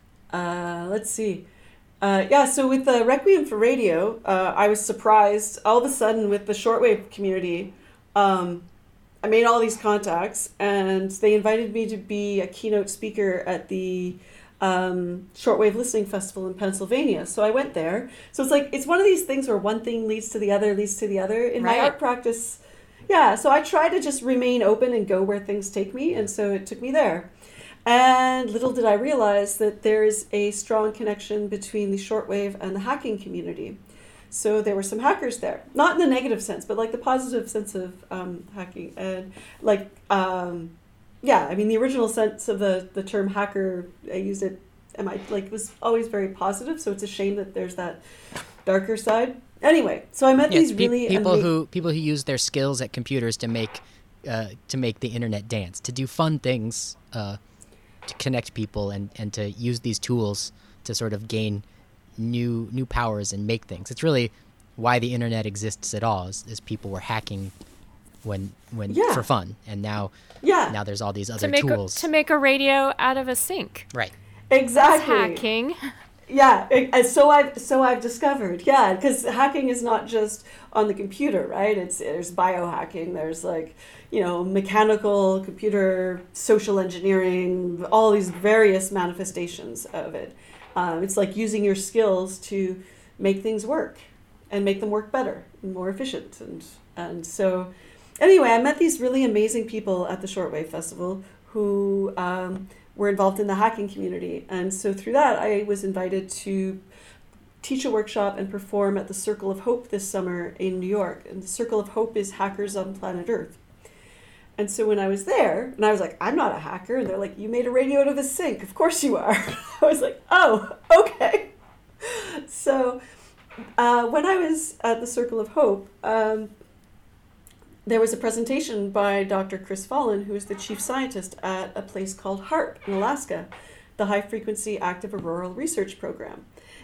uh, let's see, uh, yeah, so with the Requiem for Radio, uh, I was surprised all of a sudden with the shortwave community. Um, I made all these contacts, and they invited me to be a keynote speaker at the um, Shortwave Listening Festival in Pennsylvania. So I went there. So it's like, it's one of these things where one thing leads to the other, leads to the other. In Right. my art practice, yeah, so I try to just remain open and go where things take me, and so it took me there. And little did I realize that there is a strong connection between the shortwave and the hacking community. So there were some hackers there, not in the negative sense, but like the positive sense of um, hacking. And like, um, yeah, I mean, the original sense of the, the term hacker, I used it, and I like was always very positive. So it's a shame that there's that darker side. Anyway, so I met Yes, these pe- really people ama- who people who use their skills at computers to make uh, to make the internet dance, to do fun things, uh, to connect people, and, and to use these tools to sort of gain new new powers and make things. It's really why the internet exists at all, is, is people were hacking when when Yeah. for fun, and now yeah, now there's all these To other make a, tools. to make a radio out of a sink. Right. That's exactly. hacking. Yeah, it- and so I've so I've discovered. Yeah, because hacking is not just on the computer, right? It's there's biohacking. There's like, you know, mechanical, computer, social engineering, all these various manifestations of it. Um, it's like using your skills to make things work and make them work better and more efficient. And and so, anyway, I met these really amazing people at the Shortwave Festival who um, were involved in the hacking community. And so through that, I was invited to teach a workshop and perform at the Circle of Hope this summer in New York. And the Circle of Hope is Hackers on Planet Earth. And so when I was there, and I was like, I'm not a hacker. And they're like, you made a radio out of a sink. Of course you are. I was like, oh, okay. So uh, when I was at the Circle of Hope, um, there was a presentation by Doctor Chris Fallon, who is the chief scientist at a place called HAARP in Alaska, the High Frequency Active Auroral Research Program.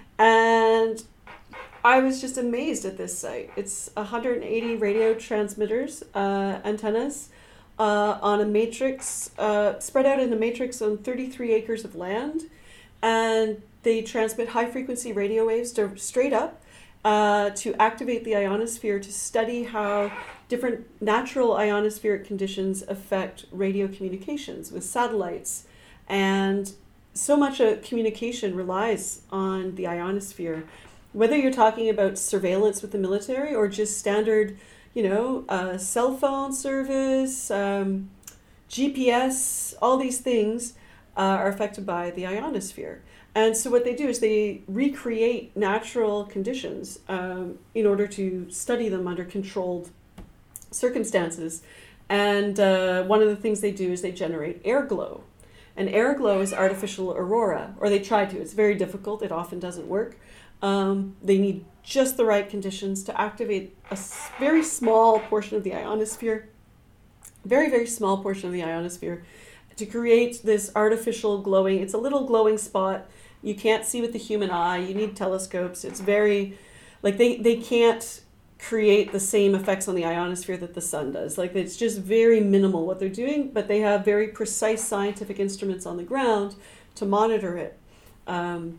And I was just amazed at this site. It's one hundred eighty radio transmitters, uh, antennas, uh, on a matrix, uh, spread out in a matrix on thirty-three acres of land. And they transmit high-frequency radio waves to, straight up uh, to activate the ionosphere to study how different natural ionospheric conditions affect radio communications with satellites. And so much of communication relies on the ionosphere. Whether you're talking about surveillance with the military or just standard, you know, uh, cell phone service, um, G P S, all these things uh, are affected by the ionosphere. And so what they do is they recreate natural conditions um, in order to study them under controlled circumstances. And uh, one of the things they do is they generate air glow. And air glow is artificial aurora, or they try to. It's very difficult. It often doesn't work. Um, they need just the right conditions to activate a s- very small portion of the ionosphere, very, very small portion of the ionosphere, to create this artificial glowing. It's a little glowing spot. You can't see with the human eye. You need telescopes. It's very, like they, they can't create the same effects on the ionosphere that the sun does. Like it's just very minimal what they're doing, but they have very precise scientific instruments on the ground to monitor it. Um,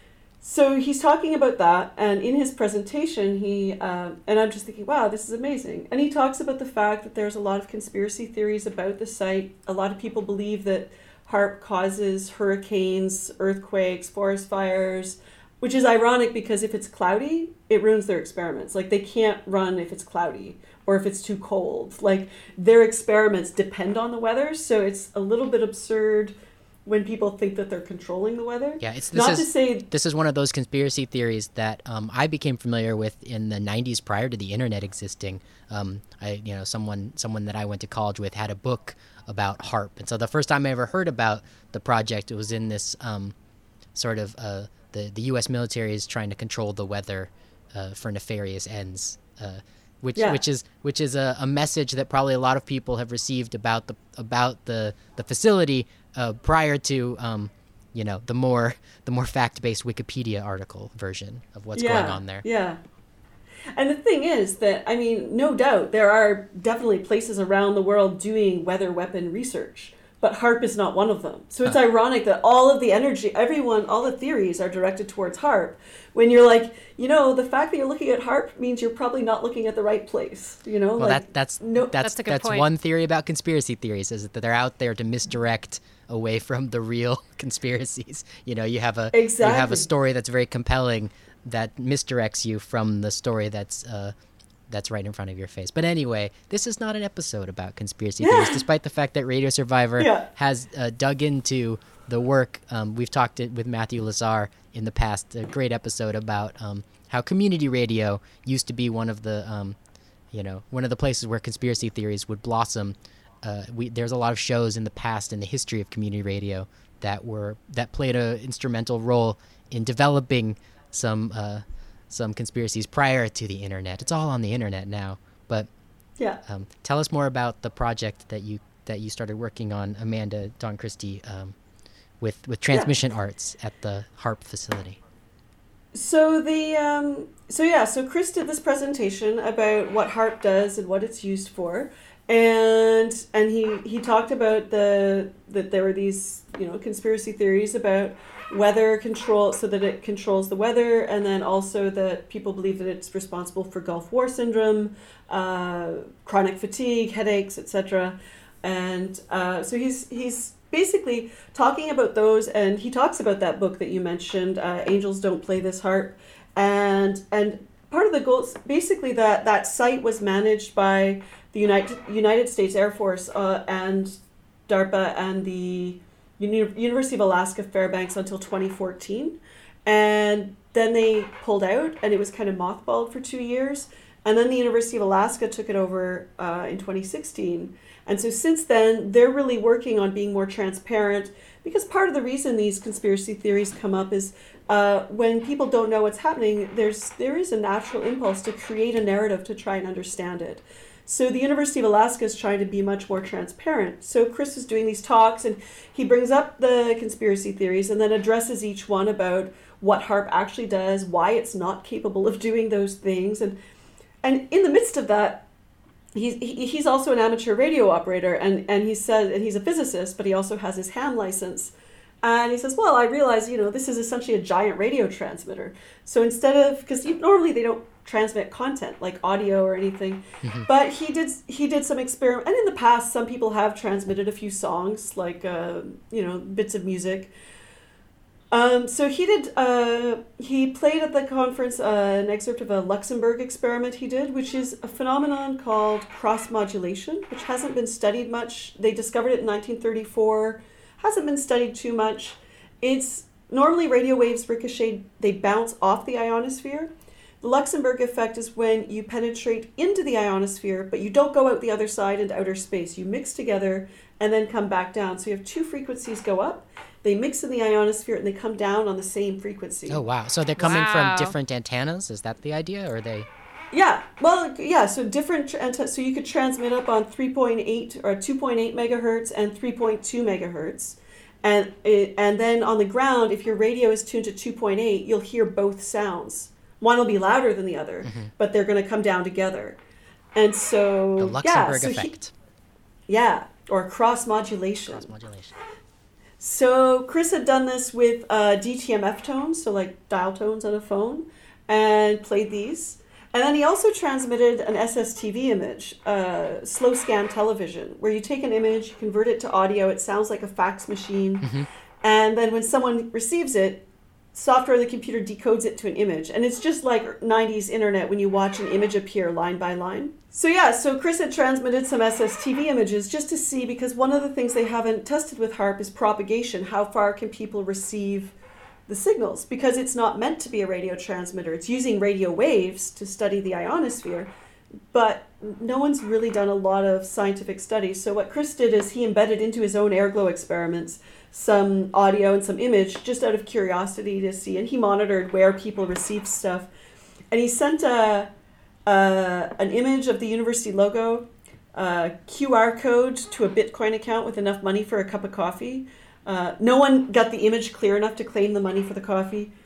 So he's talking about that, and in his presentation, he uh, and I'm just thinking, wow, this is amazing. And he talks about the fact that there's a lot of conspiracy theories about the site. A lot of people believe that HAARP causes hurricanes, earthquakes, forest fires, which is ironic because if it's cloudy, it ruins their experiments. Like they can't run if it's cloudy or if it's too cold. Like their experiments depend on the weather, so it's a little bit absurd when people think that they're controlling the weather. Yeah, it's this not is, to say this is one of those conspiracy theories that um, I became familiar with in the nineties prior to the internet existing. Um, I, you know, someone someone that I went to college with had a book about HAARP, and so the first time I ever heard about the project, it was in this um, sort of uh, the the U S military is trying to control the weather uh, for nefarious ends. Uh, Which, Yeah. which is which is a, a message that probably a lot of people have received about the about the the facility uh, prior to um, you know the more the more fact-based Wikipedia article version of what's yeah, going on there. Yeah. And the thing is that, I mean, no doubt there are definitely places around the world doing weather weapon research. but HAARP is not one of them. So it's huh. ironic that all of the energy, everyone, all the theories are directed towards HAARP, when you're like, you know, the fact that you're looking at HAARP means you're probably not looking at the right place, you know? Well, like, that, that's, no, that's, that's, a good that's point. one theory about conspiracy theories, is that they're out there to misdirect away from the real conspiracies. You know, you have a exactly. you have a story that's very compelling that misdirects you from the story that's uh, that's right in front of your face. But anyway, this is not an episode about conspiracy yeah. theories, despite the fact that Radio Survivor yeah. has uh, dug into the work. Um, we've talked it with Matthew Lazar in the past, a great episode about um, how community radio used to be one of the, um, you know, one of the places where conspiracy theories would blossom. Uh, we, there's a lot of shows in the past in the history of community radio that were that played a instrumental role in developing some uh, some conspiracies prior to the internet. It's all on the internet now. But yeah, um, tell us more about the project that you that you started working on, Amanda Dawn Christie, um, with with Transmission yeah. Arts at the HAARP facility. So the um, so yeah, so Chris did this presentation about what HAARP does and what it's used for. And and he, he talked about the that there were these, you know, conspiracy theories about weather control, so that it controls the weather, and then also that people believe that it's responsible for Gulf War syndrome, uh, chronic fatigue, headaches, et cetera. And uh, so he's he's basically talking about those, and he talks about that book that you mentioned, uh, Angels Don't Play This HAARP, and and part of the goal, basically that that site was managed by the United United States Air Force uh, and DARPA and the Uni- University of Alaska Fairbanks until twenty fourteen. And then they pulled out, and it was kind of mothballed for two years. And then the University of Alaska took it over uh, in twenty sixteen. And so since then, they're really working on being more transparent, because part of the reason these conspiracy theories come up is uh, when people don't know what's happening, there's there is a natural impulse to create a narrative to try and understand it. So the University of Alaska is trying to be much more transparent. So Chris is doing these talks, and he brings up the conspiracy theories and then addresses each one about what HAARP actually does, why it's not capable of doing those things. And and in the midst of that, he's he, he's also an amateur radio operator, and, and he said, and he's a physicist, but he also has his ham license. And he says, well, I realize, you know, this is essentially a giant radio transmitter. So instead of, because normally they don't transmit content like audio or anything, mm-hmm. but he did he did some experiment, and in the past some people have transmitted a few songs, like uh, you know, bits of music. Um, so he did. Uh, he played at the conference uh, an excerpt of a Luxembourg experiment he did, which is a phenomenon called cross modulation, which hasn't been studied much. They discovered it in nineteen thirty-four. Hasn't been studied too much. It's normally radio waves ricochet, they bounce off the ionosphere. The Luxembourg effect is when you penetrate into the ionosphere, but you don't go out the other side into outer space. You mix together and then come back down. So you have two frequencies go up, they mix in the ionosphere, and they come down on the same frequency. Oh, wow. So they're coming wow. from different antennas? Is that the idea, or are they... Yeah, well, yeah, so different, so you could transmit up on three point eight or two point eight megahertz and three point two megahertz. And it, and then on the ground, if your radio is tuned to two point eight, you'll hear both sounds. One will be louder than the other, mm-hmm. but they're going to come down together. And so, the Luxembourg yeah, so effect. He, yeah, or cross modulation. Cross modulation. So Chris had done this with uh, D T M F tones, so like dial tones on a phone, and played these. And then he also transmitted an S S T V image, uh, slow scan television, where you take an image, you convert it to audio, it sounds like a fax machine, mm-hmm. and then when someone receives it, software in the computer decodes it to an image. And it's just like nineties internet when you watch an image appear line by line. So yeah, so Chris had transmitted some S S T V images just to see, because one of the things they haven't tested with HAARP is propagation. How far can people receive the signals? Because it's not meant to be a radio transmitter. It's using radio waves to study the ionosphere, but no one's really done a lot of scientific studies. So what Chris did is he embedded into his own airglow experiments some audio and some image just out of curiosity to see, and he monitored where people received stuff. And he sent a, a an image of the university logo, a Q R code to a Bitcoin account with enough money for a cup of coffee. Uh, no one got the image clear enough to claim the money for the coffee.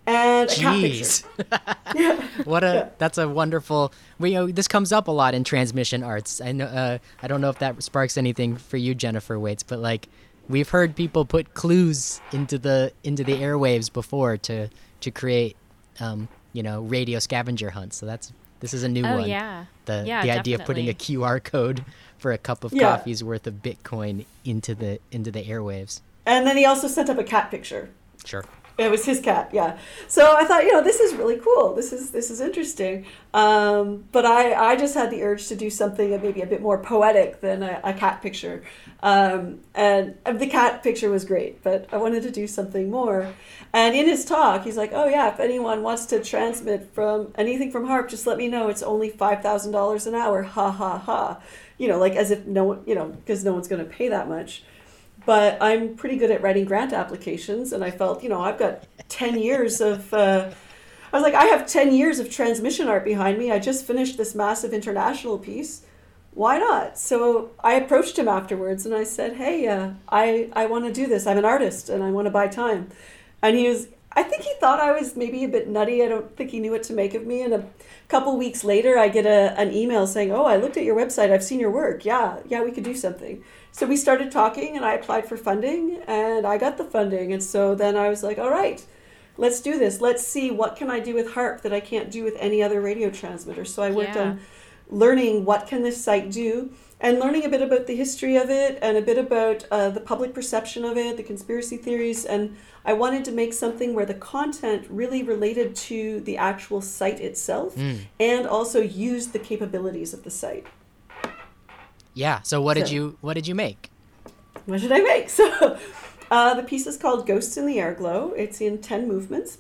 and a cat picture. yeah. What a yeah. That's a wonderful. We you know this comes up a lot in transmission arts. I know. Uh, I don't know if that sparks anything for you, Jennifer Waits, but like we've heard people put clues into the into the airwaves before to to create, um, you know, radio scavenger hunts. So that's this is a new oh, one. yeah. The yeah, the idea definitely. of putting a Q R code for a cup of yeah. coffee's worth of Bitcoin into the into the airwaves. And then he also sent up a cat picture. Sure. It was his cat, yeah. So I thought, you know, this is really cool. This is this is interesting. Um, but I, I just had the urge to do something maybe a bit more poetic than a, a cat picture. Um, and the cat picture was great, but I wanted to do something more. And in his talk, he's like, oh yeah, if anyone wants to transmit from anything from HAARP, just let me know. It's only five thousand dollars an hour. Ha, ha, ha. You know, like as if no one, you know, because no one's going to pay that much. But I'm pretty good at writing grant applications, and I felt, you know, I've got ten years of, uh, I was like, I have ten years of transmission art behind me. I just finished this massive international piece. Why not? So I approached him afterwards, and I said, hey, uh, I, I want to do this. I'm an artist, and I want to buy time. And he was, I think he thought I was maybe a bit nutty. I don't think he knew what to make of me. And a couple weeks later, I get a, an email saying, oh, I looked at your website. I've seen your work. Yeah, yeah, we could do something. So we started talking, and I applied for funding, and I got the funding. And so then I was like, all right, let's do this. Let's see what can I do with HAARP that I can't do with any other radio transmitter. So I worked yeah. on learning what can this site do, and learning a bit about the history of it, and a bit about uh, the public perception of it, the conspiracy theories. And I wanted to make something where the content really related to the actual site itself, mm. and also used the capabilities of the site. Yeah. So what did so, you what did you make? What did I make? So uh, the piece is called Ghosts in the Airglow. It's in ten movements.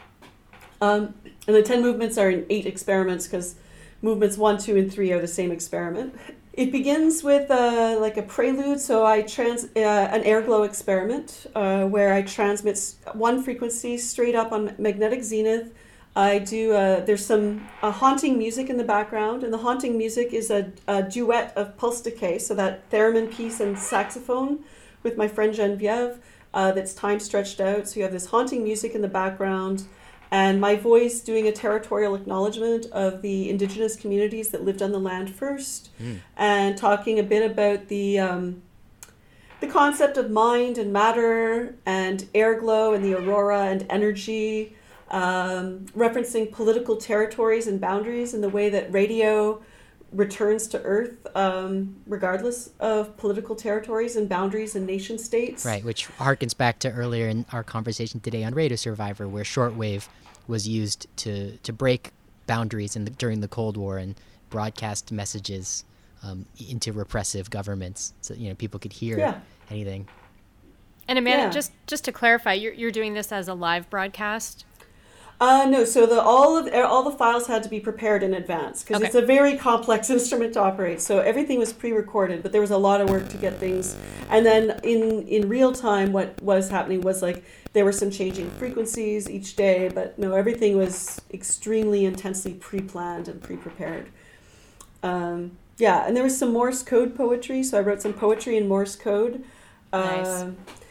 Um, and the ten movements are in eight experiments because movements one, two, and three are the same experiment. It begins with uh, like a prelude. So I trans uh, an airglow experiment uh, where I transmit one frequency straight up on magnetic zenith. I do, uh, there's some uh, haunting music in the background, and the haunting music is a, a duet of pulse decay, so that theremin piece and saxophone with my friend Genevieve, uh, that's time stretched out. So you have this haunting music in the background, and my voice doing a territorial acknowledgement of the indigenous communities that lived on the land first, mm. and talking a bit about the um, the concept of mind and matter and airglow and the aurora and energy. Um, referencing political territories and boundaries and the way that radio returns to Earth, um, regardless of political territories and boundaries and nation states. Right, which harkens back to earlier in our conversation today on Radio Survivor, where shortwave was used to, to break boundaries in the, during the Cold War and broadcast messages um, into repressive governments, so you know people could hear yeah. anything. And Amanda, yeah. just just to clarify, you're you're doing this as a live broadcast? Uh, no, so the all of all the files had to be prepared in advance because okay. it's a very complex instrument to operate. So everything was pre-recorded, but there was a lot of work to get things. And then in in real time, what was happening was like there were some changing frequencies each day, but no, everything was extremely intensely pre-planned and pre-prepared. Um, yeah, and there was some Morse code poetry, so I wrote some poetry in Morse code. Nice. Uh,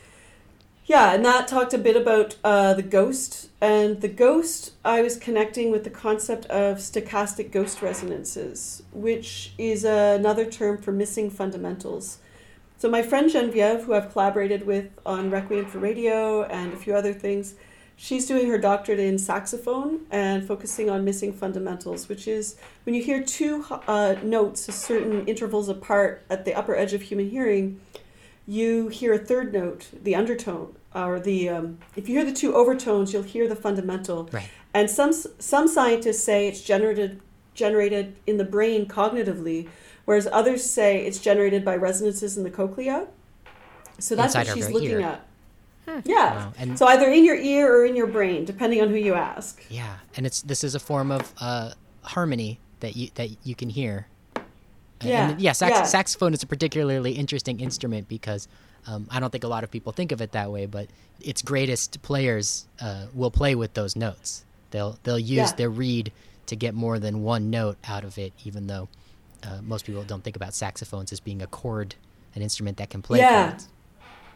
Yeah, and that talked a bit about uh, the ghost. And the ghost, I was connecting with the concept of stochastic ghost resonances, which is uh, another term for missing fundamentals. So my friend Genevieve, who I've collaborated with on Requiem for Radio and a few other things, she's doing her doctorate in saxophone and focusing on missing fundamentals, which is when you hear two uh, notes at certain intervals apart at the upper edge of human hearing, you hear a third note, the undertone, or the um, if you hear the two overtones, you'll hear the fundamental. Right. And some some scientists say it's generated generated in the brain cognitively, whereas others say it's generated by resonances in the cochlea. So that's Inside what she's her looking ear. at. Hmm. Yeah. Wow. And so either in your ear or in your brain, depending on who you ask. Yeah, and it's this is a form of uh, harmony that you that you can hear. Yeah, and, yeah, sax- yeah. saxophone is a particularly interesting instrument because um, I don't think a lot of people think of it that way, but its greatest players uh, will play with those notes. They'll they'll use Yeah. their reed to get more than one note out of it, even though uh, most people don't think about saxophones as being a chord, an instrument that can play Yeah. chords.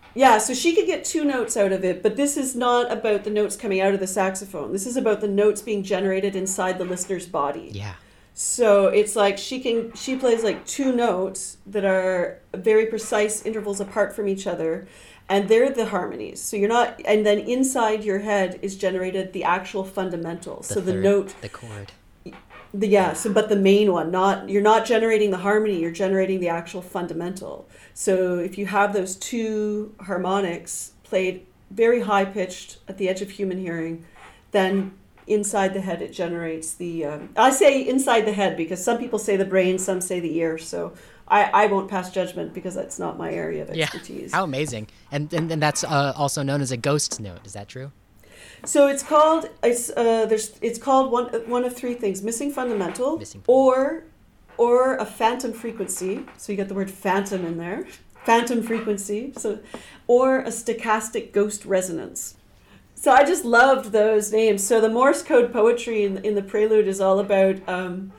Yeah, so she could get two notes out of it, but this is not about the notes coming out of the saxophone. This is about the notes being generated inside the listener's body. Yeah. So it's like she can she plays like two notes that are very precise intervals apart from each other, and they're the harmonies. So you're not, and then inside your head is generated the actual fundamental. The so third, the note, the chord. the yeah. So but the main one, not you're not generating the harmony. You're generating the actual fundamental. So if you have those two harmonics played very high pitched at the edge of human hearing, then inside the head it generates the um, I say inside the head because some people say the brain, some say the ear, so I, I won't pass judgment because that's not my area of expertise. Yeah, how amazing. And and, and that's uh, also known as a ghost note, is that true? So it's called it's uh there's it's called one one of three things: missing fundamental, Missing. or or a phantom frequency. So you get the word phantom in there. Phantom frequency. So or a stochastic ghost resonance. So I just loved those names. So the Morse code poetry in, in the prelude is all about um,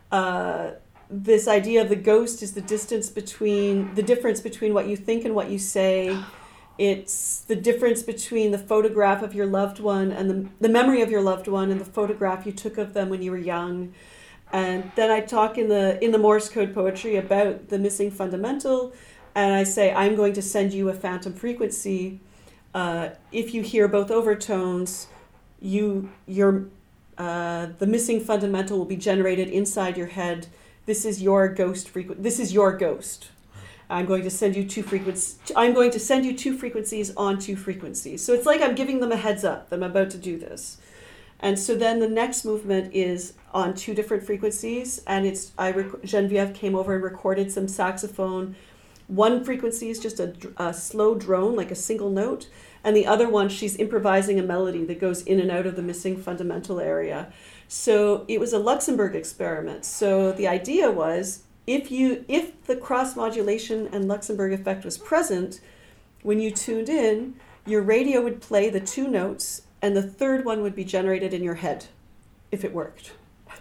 uh, this idea of the ghost is the distance between, the difference between what you think and what you say. It's the difference between the photograph of your loved one and the, the memory of your loved one and the photograph you took of them when you were young. And then I talk in the in the Morse code poetry about the missing fundamental, and I say, I'm going to send you a phantom frequency. Uh, if you hear both overtones, you your uh, the missing fundamental will be generated inside your head. This is your ghost frequency. This is your ghost. I'm going to send you two frequencies. I'm going to send you two frequencies on two frequencies. So it's like I'm giving them a heads up that I'm about to do this. And so then the next movement is on two different frequencies, and it's I rec- Genevieve came over and recorded some saxophone. One frequency is just a, a slow drone, like a single note, and the other one, she's improvising a melody that goes in and out of the missing fundamental area. So it was a Luxembourg experiment. So the idea was, if you if the cross modulation and Luxembourg effect was present, when you tuned in, your radio would play the two notes, and the third one would be generated in your head, if it worked.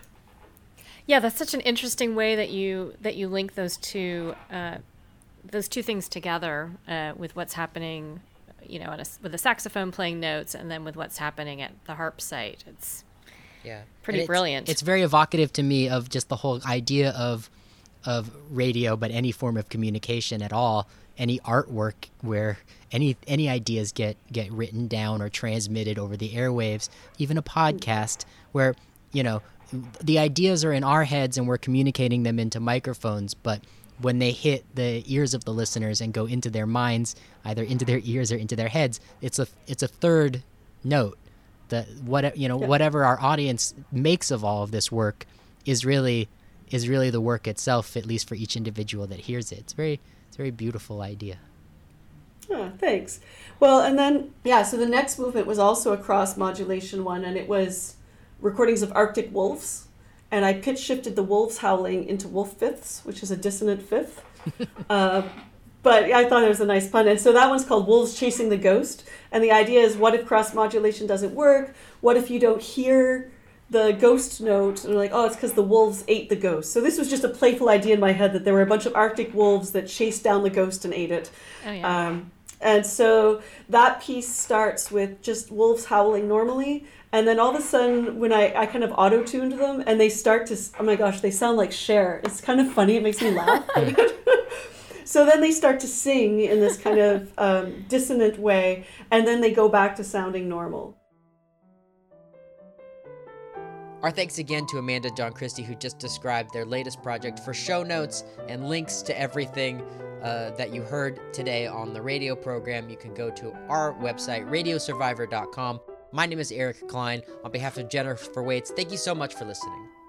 Yeah, that's such an interesting way that you that you link those two uh, those two things together uh, with what's happening, you know, on a, with the saxophone playing notes, and then with what's happening at the harp site. It's yeah, pretty it's, brilliant. It's very evocative to me of just the whole idea of of radio, but any form of communication at all, any artwork where any any ideas get get written down or transmitted over the airwaves, even a podcast where, you know, the ideas are in our heads and we're communicating them into microphones, but when they hit the ears of the listeners and go into their minds, either into their ears or into their heads, it's a it's a third note. That what you know yeah. whatever our audience makes of all of this work is really is really the work itself, at least for each individual that hears it. It's very it's a very beautiful idea. Oh, thanks. Well, and then yeah, so the next movement was also a cross modulation one, and it was recordings of Arctic wolves. And I pitch shifted the wolves howling into wolf fifths, which is a dissonant fifth. uh, but I thought it was a nice pun. And so that one's called Wolves Chasing the Ghost. And the idea is, what if cross modulation doesn't work? What if you don't hear the ghost note? And they're like, oh, it's because the wolves ate the ghost. So this was just a playful idea in my head that there were a bunch of Arctic wolves that chased down the ghost and ate it. Oh, yeah. Um, and so that piece starts with just wolves howling normally. And then all of a sudden, when I, I kind of auto-tuned them, and they start to, oh my gosh, they sound like Cher. It's kind of funny. It makes me laugh. So then they start to sing in this kind of um, dissonant way, and then they go back to sounding normal. Our thanks again to Amanda Dawn Christie, who just described their latest project. For show notes and links to everything uh, that you heard today on the radio program, you can go to our website, radio survivor dot com. My name is Eric Klein. On behalf of Jennifer Waits, thank you so much for listening.